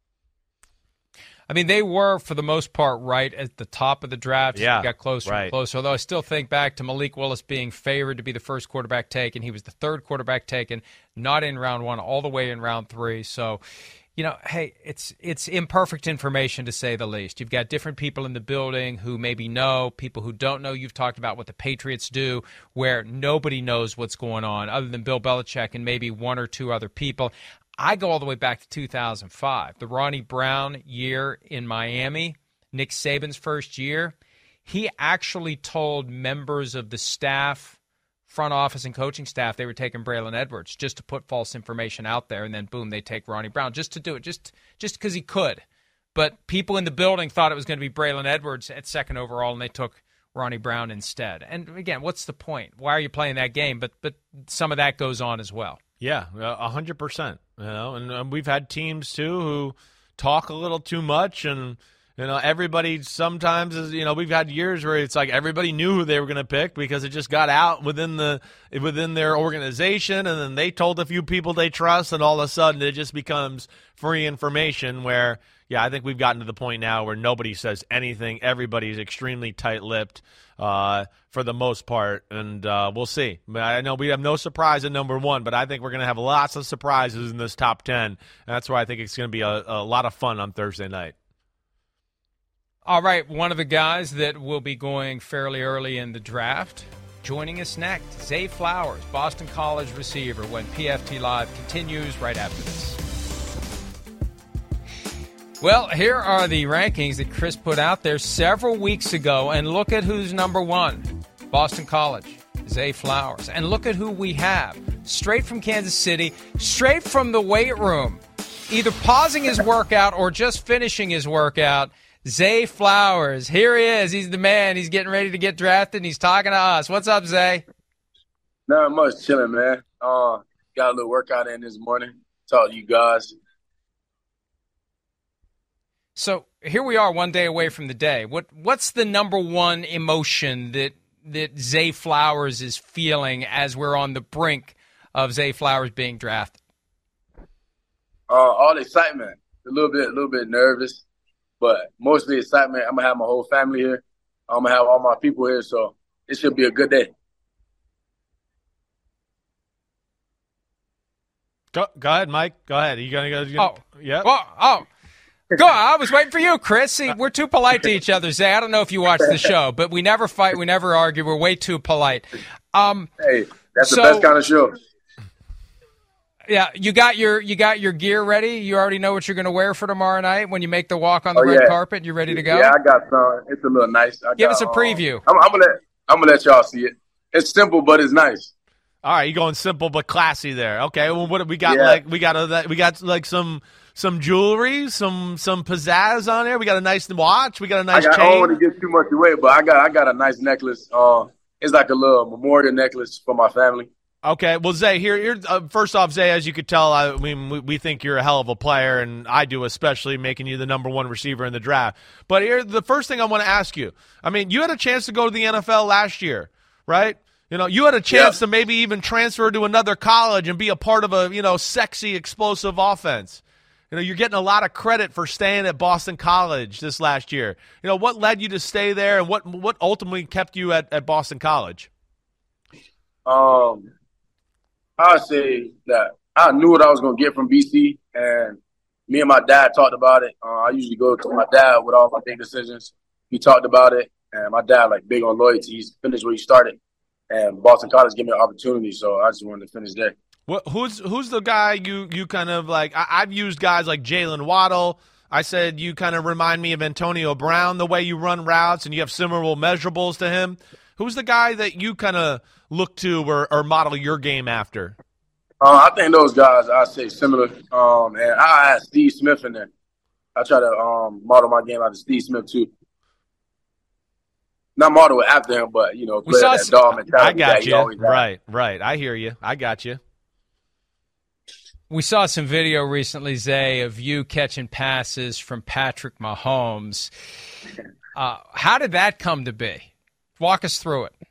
I mean, they were, for the most part, right at the top of the draft. Yeah, got closer and closer. Although I still think back to Malik Willis being favored to be the first quarterback taken. He was the third quarterback taken, not in round 1, all the way in round 3. So, hey, it's imperfect information to say the least. You've got different people in the building who maybe know, people who don't know. You've talked about what the Patriots do, where nobody knows what's going on other than Bill Belichick and maybe one or two other people. I go all the way back to 2005, the Ronnie Brown year in Miami, Nick Saban's first year. He actually told members of the staff, front office and coaching staff, they were taking Braylon Edwards just to put false information out there, and then boom, they take Ronnie Brown just to do it, just because he could. But people in the building thought it was going to be Braylon Edwards at second overall, and they took Ronnie Brown instead. And again, what's the point? Why are you playing that game? But some of that goes on as well. Yeah, 100%. And we've had teams too who talk a little too much, and everybody sometimes is. We've had years where it's like everybody knew who they were going to pick because it just got out within their organization, and then they told a few people they trust, and all of a sudden it just becomes free information. Where I think we've gotten to the point now where nobody says anything. Everybody's extremely tight-lipped for the most part, and we'll see. I know we have no surprise at number 1, but I think we're going to have lots of surprises in this top 10, and that's why I think it's going to be a lot of fun on Thursday night. All right, one of the guys that will be going fairly early in the draft, joining us next, Zay Flowers, Boston College receiver, when PFT Live continues right after this. Well, here are the rankings that Chris put out there several weeks ago, and look at who's number 1, Boston College, Zay Flowers. And look at who we have, straight from Kansas City, straight from the weight room, either pausing his workout or just finishing his workout, Zay Flowers. Here he is. He's the man. He's getting ready to get drafted, and he's talking to us. What's up, Zay? Not much. Chilling, man. Got a little workout in this morning. Talk to you guys. So here we are, one day away from the day. What's the number one emotion that Zay Flowers is feeling as we're on the brink of Zay Flowers being drafted? All excitement. A little bit nervous, but mostly excitement. I'm gonna have my whole family here. I'm gonna have all my people here, so it should be a good day. Go ahead, Mike. Go ahead. Are you going to go? Yeah. Go on. I was waiting for you, Chris. See, we're too polite to each other, Zay. I don't know if you watch the show, but we never fight. We never argue. We're way too polite. Hey, that's the best kind of show. Yeah, you got your gear ready? You already know what you're going to wear for tomorrow night when you make the walk on the red carpet? You ready to go? Yeah, I got some. It's a little nice. Give us a preview. I'm gonna let y'all see it. It's simple, but it's nice. All right, you going simple but classy there. Okay, well, what we got? Yeah. We got like some jewelry, some pizzazz on there. We got a nice watch. We got a nice chain. I don't want to give too much away, but I got a nice necklace. It's like a little memorial necklace for my family. Okay, well, Zay, here first off, Zay, as you could tell, I mean, we think you're a hell of a player, and I do especially, making you the number one receiver in the draft. But here, the first thing I want to ask you, I mean, you had a chance to go to the NFL last year, right? You know, you had a chance to maybe even transfer to another college and be a part of a, sexy, explosive offense. You know, you're getting a lot of credit for staying at Boston College this last year. You know, what led you to stay there, and what ultimately kept you at Boston College? I would say that I knew what I was going to get from BC, and me and my dad talked about it. I usually go to my dad with all my big decisions. He talked about it, and my dad, big on loyalty. He's finished where he started. And Boston College gave me an opportunity, so I just wanted to finish there. Who's the guy you kind of like? I've used guys like Jalen Waddle. I said you kind of remind me of Antonio Brown, the way you run routes, and you have similar measurables to him. Who's the guy that you kind of look to or model your game after? I think those guys, I say similar. And I add Steve Smith in there. I try to model my game after Steve Smith too. Not model it after him, but, play that dog mentality. I got you. Right. I hear you. I got you. We saw some video recently, Zay, of you catching passes from Patrick Mahomes. How did that come to be? Walk us through it.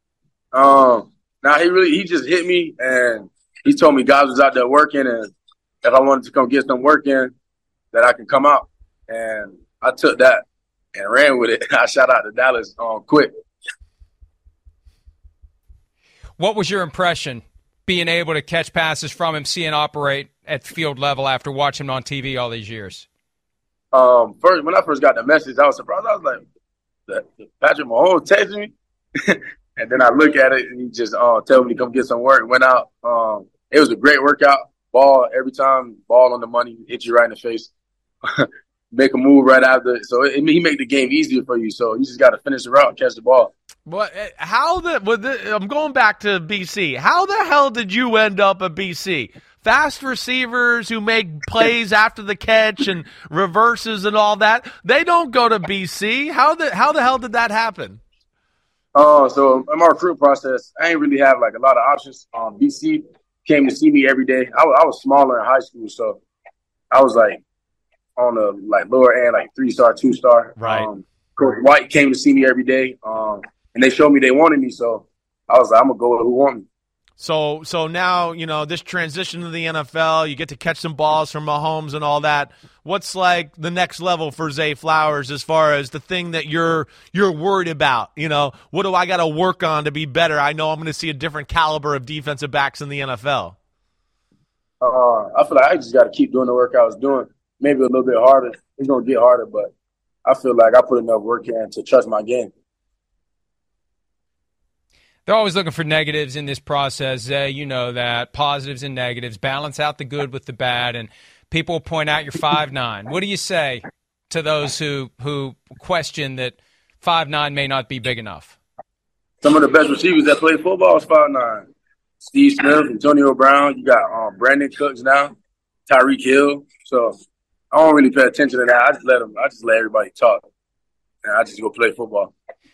He just hit me, and he told me guys was out there working, and if I wanted to come get some work in, that I can come out. And I took that and ran with it. I shot out to Dallas quick. What was your impression being able to catch passes from him, see him operate at field level after watching him on TV all these years? When I first got the message, I was surprised. I was like, Patrick Mahomes texted me? And then I look at it, and he just told me to come get some work. Went out. It was a great workout. Ball every time, ball on the money, hit you right in the face. Make a move right after. So he make the game easier for you. So you just got to finish the route and catch the ball. But I'm going back to BC. How the hell did you end up at BC? Fast receivers who make plays after the catch and reverses and all that, they don't go to BC. How the hell did that happen? So in my recruit process, I ain't really have a lot of options. BC came to see me every day. I was smaller in high school, so I was on the lower end, 3-star, 2-star. Right. Coach White came to see me every day, and they showed me they wanted me. So I was like, I'm gonna go with who want me. So now this transition to the NFL, you get to catch some balls from Mahomes and all that. What's the next level for Zay Flowers as far as the thing that you're worried about? What do I got to work on to be better? I know I'm going to see a different caliber of defensive backs in the NFL. I feel like I just got to keep doing the work I was doing. Maybe a little bit harder. It's going to get harder, but I feel like I put enough work in to trust my game. They're always looking for negatives in this process, Zay. You know that. Positives and negatives. Balance out the good with the bad, and people will point out you're 5'9". What do you say to those who question that 5'9" may not be big enough? Some of the best receivers that play football is 5'9". Steve Smith, Antonio Brown. You got Brandon Cooks now, Tyreek Hill. So I don't really pay attention to that. I just let everybody talk, and I just go play football.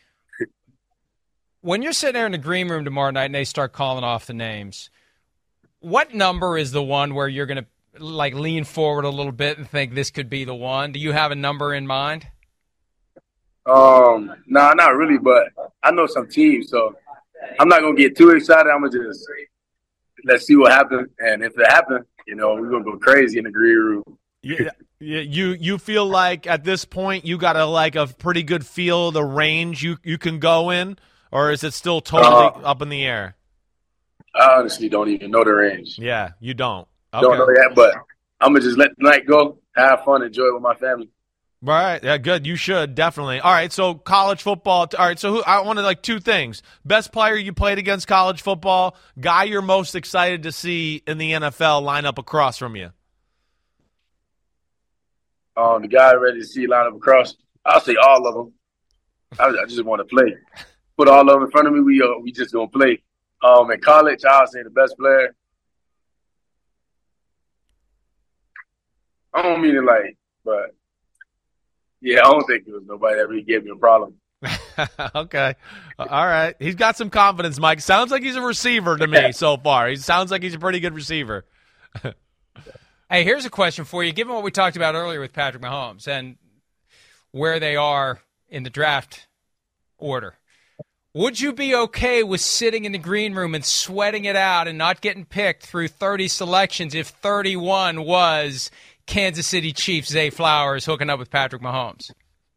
When you're sitting there in the green room tomorrow night and they start calling off the names, what number is the one where you're going to lean forward a little bit and think this could be the one? Do you have a number in mind? No, not really, but I know some teams, so I'm not going to get too excited. I'm going to just let's see what happens. And if it happens, we're going to go crazy in the green room. Yeah, you feel like at this point you got a pretty good feel of the range you can go in? Or is it still totally up in the air? I honestly don't even know the range. Yeah, you don't. Don't know yet, but I'm going to just let the night go, have fun, enjoy it with my family. Right. Yeah, good. You should, definitely. All right, so college football. All right, so I wanted two things. Best player you played against college football, guy you're most excited to see in the NFL line up across from you. The guy ready to see line up across, I'll say all of them. I just want to play. Put all of them in front of me, we just going to play. In college, I'll say the best player. I don't mean it but yeah, I don't think there was nobody that really gave me a problem. Okay. All right. He's got some confidence, Mike. Sounds like he's a receiver to me so far. He sounds like he's a pretty good receiver. Hey, here's a question for you. Given what we talked about earlier with Patrick Mahomes and where they are in the draft order, would you be okay with sitting in the green room and sweating it out and not getting picked through 30 selections if 31 was Kansas City Chiefs Zay Flowers hooking up with Patrick Mahomes?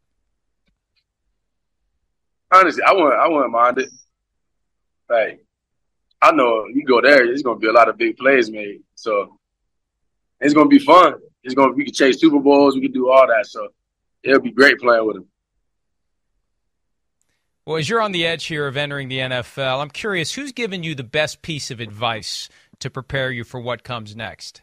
Honestly, I wouldn't mind it. I know you go there, there's going to be a lot of big plays made. So it's going to be fun. We can chase Super Bowls. We can do all that. So it'll be great playing with him. Well, as you're on the edge here of entering the NFL, I'm curious, who's given you the best piece of advice to prepare you for what comes next?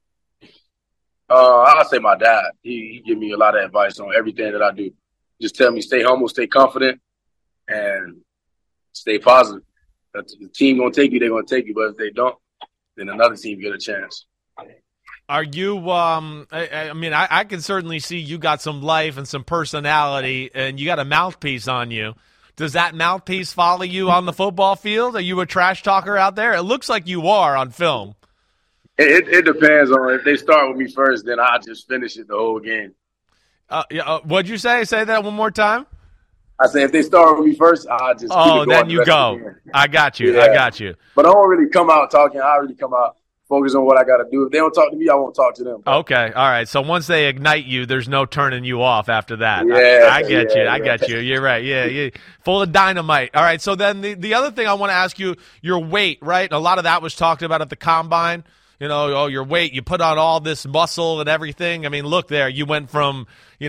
I'll say my dad. He give me a lot of advice on everything that I do. Just tell me stay humble, stay confident, and stay positive. If the team going to take you, they're going to take you. But if they don't, then another team get a chance. Are you I can certainly see you got some life and some personality, and you got a mouthpiece on you. Does that mouthpiece follow you on the football field? Are you a trash talker out there? It looks like you are on film. It depends on if they start with me first, then I just finish it the whole game. What'd you say? Say that one more time. I say if they start with me first, I just then you go. I got you. Yeah. I got you. But I don't really come out talking. I really come out focus on what I got to do. If they don't talk to me, I won't talk to them. Okay. All right. So once they ignite you, there's no turning you off after that. Yeah, I get you. I get you. You're right. Yeah. Full of dynamite. All right. So then the other thing I want to ask you, your weight, right? A lot of that was talked about at the combine. You know, your weight, you put on all this muscle and everything. I mean, look there. You went from,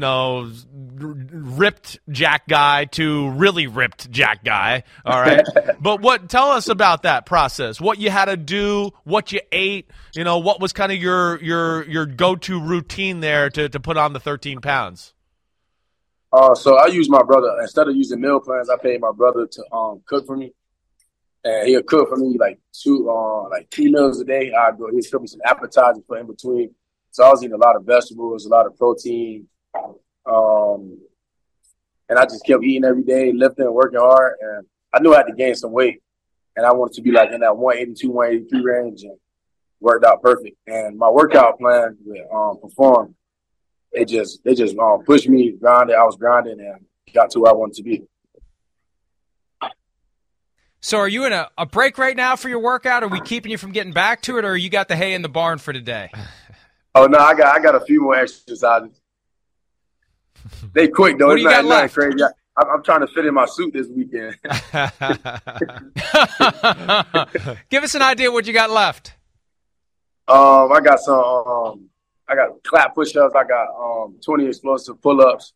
ripped jack guy to really ripped jack guy. All right. But tell us about that process. What you had to do, what you ate, what was kind of your go-to routine there to put on the 13 pounds? So I used my brother. Instead of using meal plans, I paid my brother to cook for me. And he'll cook for me like 3 meals a day. He'll cook me some appetizers for in between. So I was eating a lot of vegetables, a lot of protein. And I just kept eating every day, lifting and working hard. And I knew I had to gain some weight. And I wanted to be like in that 182, 183 range, and worked out perfect. And my workout plan with Perform, they just pushed me, grinded. I was grinding and got to where I wanted to be. So are you in a break right now for your workout? Are we keeping you from getting back to it, or you got the hay in the barn for today? Oh, no, I got a few more exercises. They quick, though. What do you got left? Crazy. I'm trying to fit in my suit this weekend. Give us an idea what you got left. I got some I got clap push-ups. I got 20 explosive pull-ups.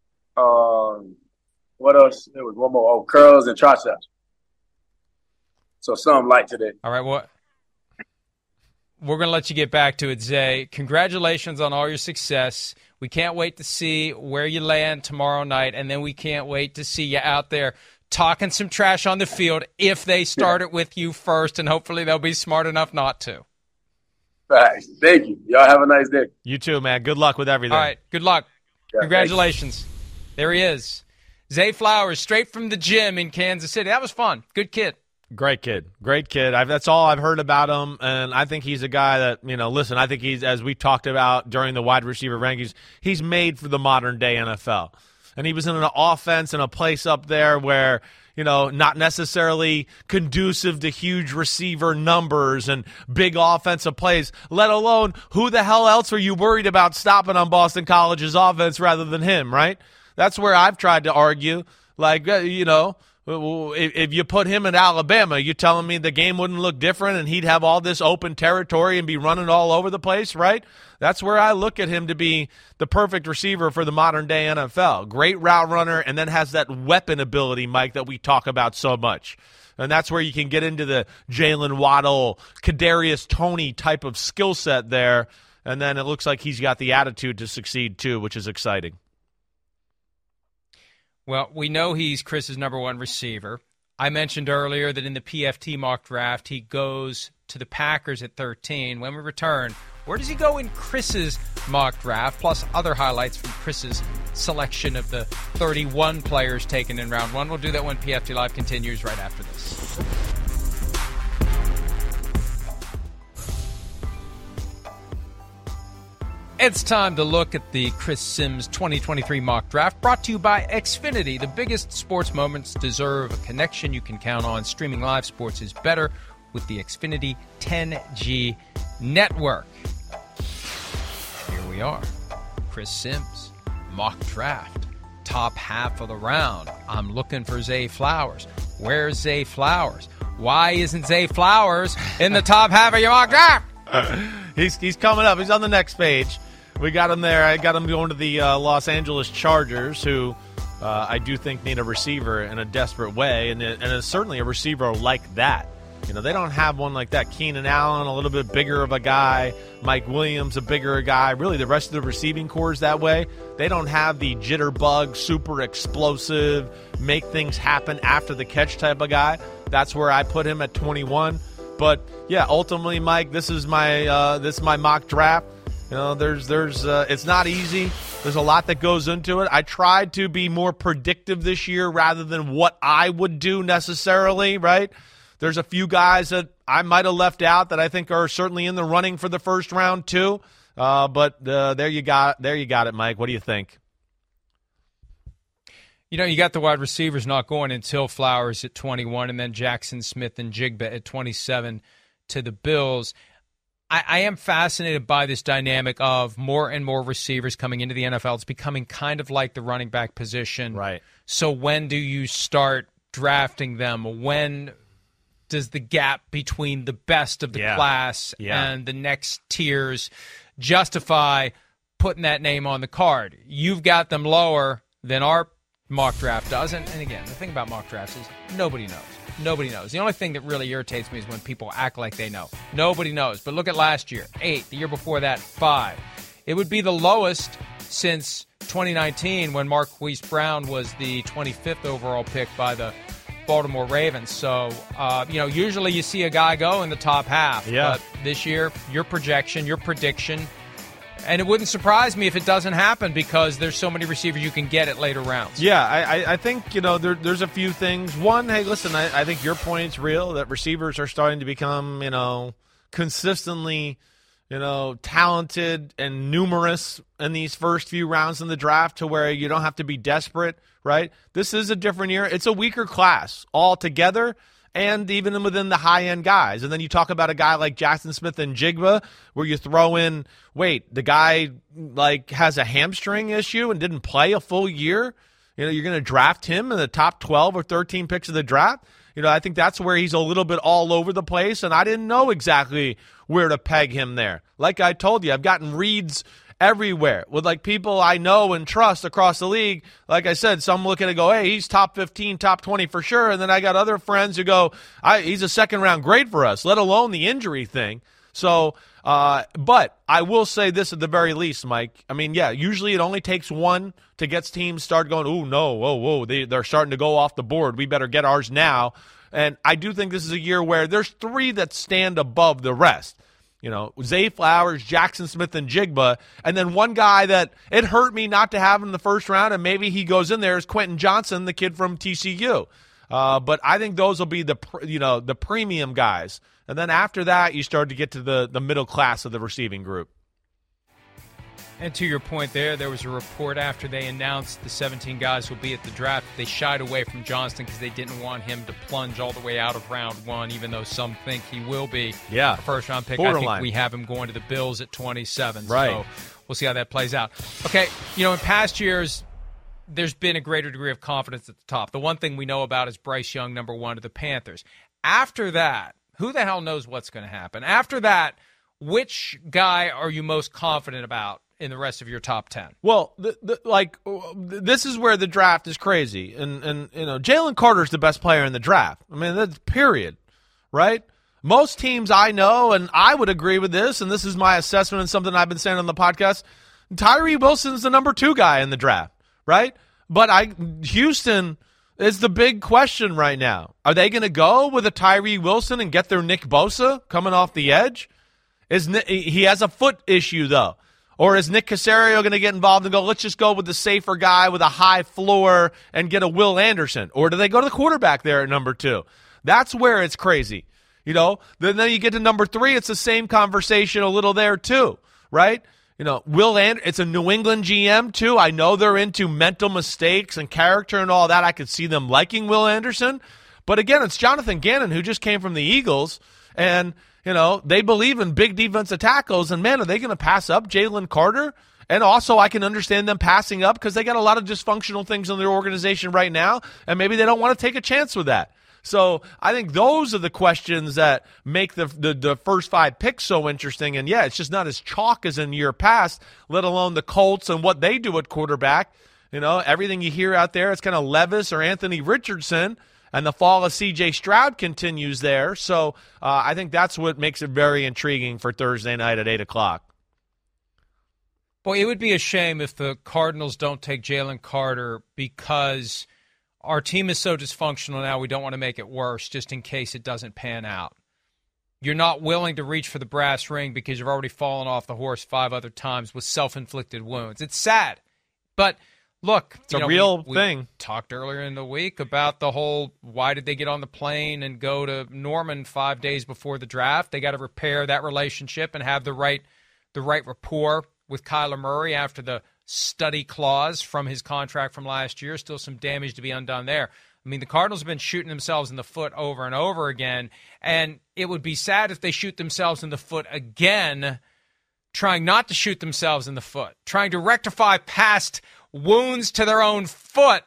What else? There was one more. Curls and triceps. So something light today. All right, we're going to let you get back to it, Zay. Congratulations on all your success. We can't wait to see where you land tomorrow night, and then we can't wait to see you out there talking some trash on the field if they start it with you first, and hopefully they'll be smart enough not to. Right. Thank you. Y'all have a nice day. You too, man. Good luck with everything. All right. Good luck. Yeah, congratulations. There he is. Zay Flowers, straight from the gym in Kansas City. That was fun. Good kid. Great kid. That's all I've heard about him, and I think he's a guy that, listen, I think he's, as we talked about during the wide receiver rankings, he's made for the modern-day NFL. And he was in an offense and a place up there where, not necessarily conducive to huge receiver numbers and big offensive plays, let alone who the hell else are you worried about stopping on Boston College's offense rather than him, right? That's where I've tried to argue. If you put him in Alabama, you're telling me the game wouldn't look different and he'd have all this open territory and be running all over the place, right? That's where I look at him to be the perfect receiver for the modern-day NFL. Great route runner, and then has that weapon ability, Mike, that we talk about so much. And that's where you can get into the Jalen Waddle, Kadarius Toney type of skill set there. And then it looks like he's got the attitude to succeed too, which is exciting. Well, we know he's Chris's number one receiver. I mentioned earlier that in the PFT mock draft, he goes to the Packers at 13. When we return, where does he go in Chris's mock draft, plus other highlights from Chris's selection of the 31 players taken in round one? We'll do that when PFT Live continues right after this. It's time to look at the Chris Sims 2023 mock draft, brought to you by Xfinity. The biggest sports moments deserve a connection you can count on. Streaming live sports is better with the Xfinity 10G network. Here we are. Chris Sims, mock draft, top half of the round. I'm looking for Zay Flowers. Where's Zay Flowers? Why isn't Zay Flowers in the top half of your mock draft? He's coming up. He's on the next page. We got him there. I got him going to the Los Angeles Chargers, who I do think need a receiver in a desperate way, and it's certainly a receiver like that. You know, they don't have one like that. Keenan Allen, a little bit bigger of a guy. Mike Williams, a bigger guy. Really, the rest of the receiving core is that way. They don't have the jitterbug, super explosive, make things happen after the catch type of guy. That's where I put him at 21. But yeah, ultimately, Mike, this is my mock draft. You know, there's it's not easy. There's a lot that goes into it. I tried to be more predictive this year rather than what I would do necessarily, right? There's a few guys that I might have left out that I think are certainly in the running for the first round too. But there you got it, Mike. What do you think? You know, you got the wide receivers not going until Flowers at 21, and then Jackson Smith and Jigba at 27 to the Bills. I am fascinated by this dynamic of more and more receivers coming into the NFL. It's becoming kind of like the running back position. Right. So when do you start drafting them? When does the gap between the best of the class and the next tiers justify putting that name on the card? You've got them lower than our mock draft does. And again, the thing about mock drafts is nobody knows. Nobody knows. The only thing that really irritates me is when people act like they know. Nobody knows. But look at last year, 8. The year before that, 5. It would be the lowest since 2019 when Marquise Brown was the 25th overall pick by the Baltimore Ravens. So, usually you see a guy go in the top half. Yeah. But this year, your projection, your prediction, and it wouldn't surprise me if it doesn't happen because there's so many receivers you can get at later rounds. Yeah, I think, there's a few things. One, hey, listen, I think your point's real, that receivers are starting to become, consistently, talented and numerous in these first few rounds in the draft to where you don't have to be desperate, right? This is a different year. It's a weaker class altogether. And even within the high-end guys. And then you talk about a guy like Jackson Smith and Jigba where you throw in, the guy has a hamstring issue and didn't play a full year. You're going to draft him in the top 12 or 13 picks of the draft. I think that's where he's a little bit all over the place, and I didn't know exactly where to peg him there. Like I told you, I've gotten reads everywhere with people I know and trust across the league. Like I said, some look at it and go, hey, he's top 15, top 20 for sure. And then I got other friends who go, he's a second round grade for us, let alone the injury thing. So, but I will say this at the very least, Mike. I mean, yeah, usually it only takes one to get teams start going, oh, no, whoa, they're starting to go off the board. We better get ours now. And I do think this is a year where there's 3 that stand above the rest. Zay Flowers, Jackson Smith, and Jigba. And then one guy that it hurt me not to have in the first round, and maybe he goes in there, is Quentin Johnson, the kid from TCU. But I think those will be the premium guys. And then after that, you start to get to the middle class of the receiving group. And to your point there was a report after they announced the 17 guys who will be at the draft. They shied away from Johnston because they didn't want him to plunge all the way out of round 1, even though some think he will be a first-round pick. Borderline. I think we have him going to the Bills at 27. Right. So we'll see how that plays out. Okay, in past years, there's been a greater degree of confidence at the top. The one thing we know about is Bryce Young, number one to the Panthers. After that, who the hell knows what's going to happen? After that, which guy are you most confident about in the rest of your top 10? Well, this is where the draft is crazy. And Jalen Carter's the best player in the draft. I mean, that's period, right? Most teams I know, and I would agree with this, and this is my assessment and something I've been saying on the podcast, Tyree Wilson's the number 2 guy in the draft, right? But Houston is the big question right now. Are they going to go with a Tyree Wilson and get their Nick Bosa coming off the edge? He has a foot issue, though. Or is Nick Caserio going to get involved and go, let's just go with the safer guy with a high floor and get a Will Anderson? Or do they go to the quarterback there at number 2? That's where it's crazy. Then you get to number 3, it's the same conversation a little there too, right? It's a New England GM too. I know they're into mental mistakes and character and all that. I could see them liking Will Anderson. But again, it's Jonathan Gannon who just came from the Eagles, and they believe in big defensive tackles, and man, are they going to pass up Jalen Carter? And also, I can understand them passing up because they got a lot of dysfunctional things in their organization right now, and maybe they don't want to take a chance with that. So I think those are the questions that make the first 5 picks so interesting. And, yeah, it's just not as chalk as in year past, let alone the Colts and what they do at quarterback. Everything you hear out there, it's kind of Levis or Anthony Richardson. And the fall of C.J. Stroud continues there. So I think that's what makes it very intriguing for Thursday night at 8 o'clock. Boy, it would be a shame if the Cardinals don't take Jalen Carter because our team is so dysfunctional now we don't want to make it worse just in case it doesn't pan out. You're not willing to reach for the brass ring because you've already fallen off the horse 5 other times with self-inflicted wounds. It's sad, but look, it's a real thing. We talked earlier in the week about the whole why did they get on the plane and go to Norman 5 days before the draft? They got to repair that relationship and have the right rapport with Kyler Murray after the study clause from his contract from last year. Still some damage to be undone there. I mean, the Cardinals have been shooting themselves in the foot over and over again, and it would be sad if they shoot themselves in the foot again, trying not to shoot themselves in the foot, trying to rectify past wounds to their own foot.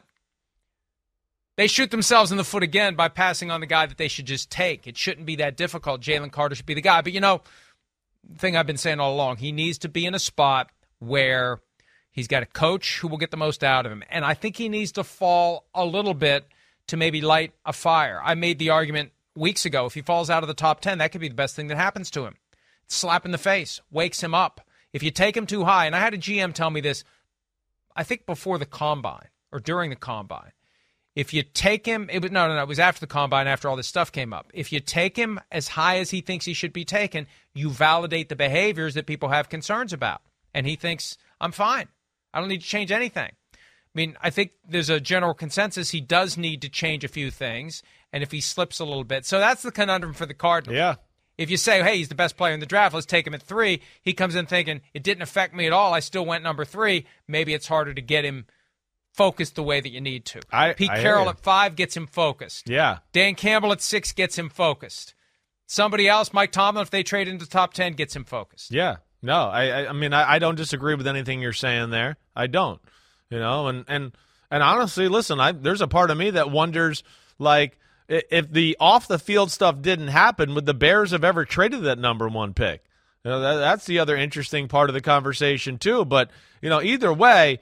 They shoot themselves in the foot again by passing on the guy that they should just take. It shouldn't be that difficult. Jalen Carter should be the guy. But, the thing I've been saying all along, he needs to be in a spot where he's got a coach who will get the most out of him. And I think he needs to fall a little bit to maybe light a fire. I made the argument weeks ago, if he falls out of the top 10, that could be the best thing that happens to him. Slap in the face, wakes him up. If you take him too high, and I had a GM tell me this, I think before the Combine or during the Combine. If you take him, it was after the Combine, after all this stuff came up. If you take him as high as he thinks he should be taken, you validate the behaviors that people have concerns about. And he thinks, I'm fine. I don't need to change anything. I mean, I think there's a general consensus he does need to change a few things, and if he slips a little bit. So that's the conundrum for the Cardinals. Yeah. If you say, hey, he's the best player in the draft, let's take him at 3, he comes in thinking, it didn't affect me at all, I still went number 3, maybe it's harder to get him focused the way that you need to. Pete Carroll at 5 gets him focused. Yeah. Dan Campbell at 6 gets him focused. Somebody else, Mike Tomlin, if they trade into the top 10, gets him focused. Yeah. No, I mean, I don't disagree with anything you're saying there. I don't. And honestly, listen, there's a part of me that wonders, like, if the off-the-field stuff didn't happen, would the Bears have ever traded that number 1 pick? That's the other interesting part of the conversation, too. But, either way,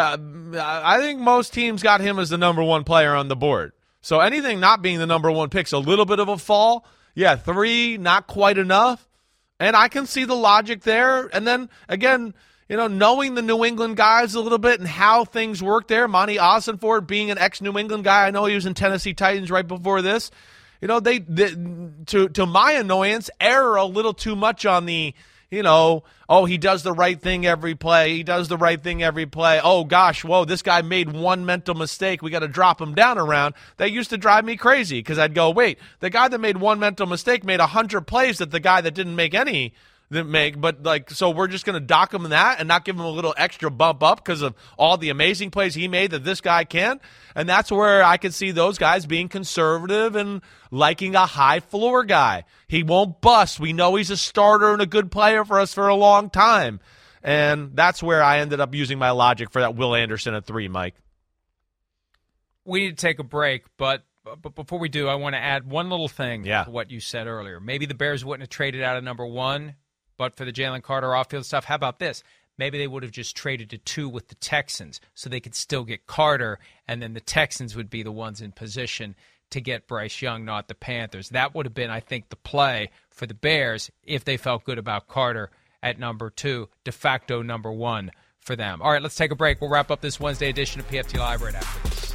I think most teams got him as the number 1 player on the board. So anything not being the number 1 pick's a little bit of a fall. Yeah, 3, not quite enough. And I can see the logic there. And then, again, knowing the New England guys a little bit and how things work there, Monty Ossenfort being an ex-New England guy, I know he was in Tennessee Titans right before this. They to my annoyance, err a little too much on the, he does the right thing every play. He does the right thing every play. Oh, gosh, whoa, this guy made one mental mistake. We got to drop him down around. That used to drive me crazy because I'd go, wait, the guy that made one mental mistake made 100 plays that the guy that didn't make any didn't make. But, so we're just going to dock him in that and not give him a little extra bump up because of all the amazing plays he made that this guy can. And that's where I could see those guys being conservative and liking a high floor guy. He won't bust. We know he's a starter and a good player for us for a long time. And that's where I ended up using my logic for that Will Anderson at 3, Mike. We need to take a break, but before we do, I want to add one little thing to what you said earlier. Maybe the Bears wouldn't have traded out of number 1, but for the Jalen Carter off-field stuff. How about this? Maybe they would have just traded to 2 with the Texans so they could still get Carter, and then the Texans would be the ones in position to get Bryce Young, not the Panthers. That would have been, I think, the play for the Bears if they felt good about Carter at number 2, de facto number 1 for them. All right, let's take a break. We'll wrap up this Wednesday edition of PFT Live right after this.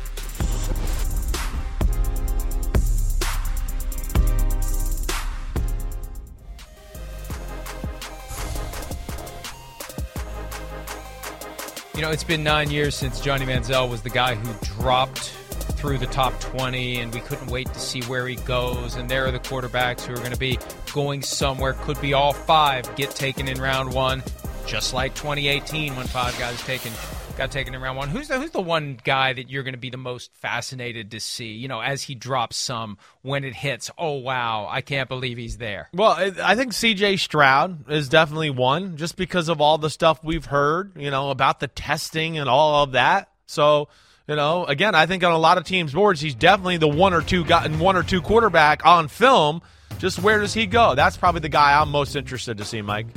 You know, it's been 9 years since Johnny Manziel was the guy who dropped through the top 20, and we couldn't wait to see where he goes. And there are the quarterbacks who are going to be going somewhere. Could be all 5 get taken in round 1, just like 2018 when 5 guys got taken in round 1. Who's the one guy that you're going to be the most fascinated to see, you know, as he drops some, when it hits, oh, wow, I can't believe he's there? Well, I think C.J. Stroud is definitely one, just because of all the stuff we've heard, you know, about the testing and all of that. So, you know, again, I think on a lot of teams' boards, he's definitely the one or two quarterback on film. Just where does he go? That's probably the guy I'm most interested to see, Mike.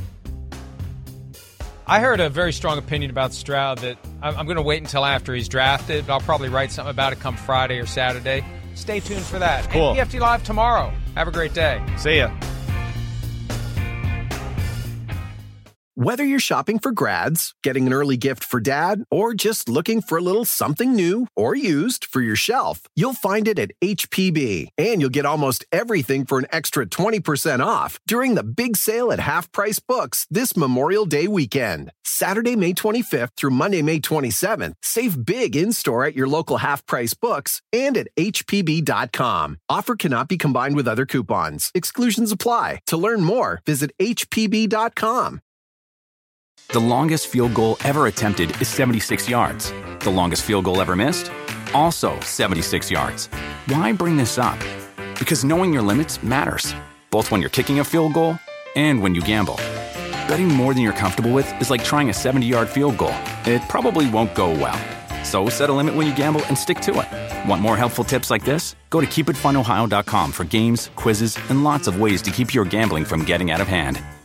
I heard a very strong opinion about Stroud that I'm going to wait until after he's drafted. I'll probably write something about it come Friday or Saturday. Stay tuned for that. Cool. And PFT Live tomorrow. Have a great day. See ya. Whether you're shopping for grads, getting an early gift for dad, or just looking for a little something new or used for your shelf, you'll find it at HPB. And you'll get almost everything for an extra 20% off during the big sale at Half Price Books this Memorial Day weekend. Saturday, May 25th through Monday, May 27th. Save big in-store at your local Half Price Books and at HPB.com. Offer cannot be combined with other coupons. Exclusions apply. To learn more, visit HPB.com. The longest field goal ever attempted is 76 yards. The longest field goal ever missed? Also 76 yards. Why bring this up? Because knowing your limits matters, both when you're kicking a field goal and when you gamble. Betting more than you're comfortable with is like trying a 70-yard field goal. It probably won't go well. So set a limit when you gamble and stick to it. Want more helpful tips like this? Go to keepitfunohio.com for games, quizzes, and lots of ways to keep your gambling from getting out of hand.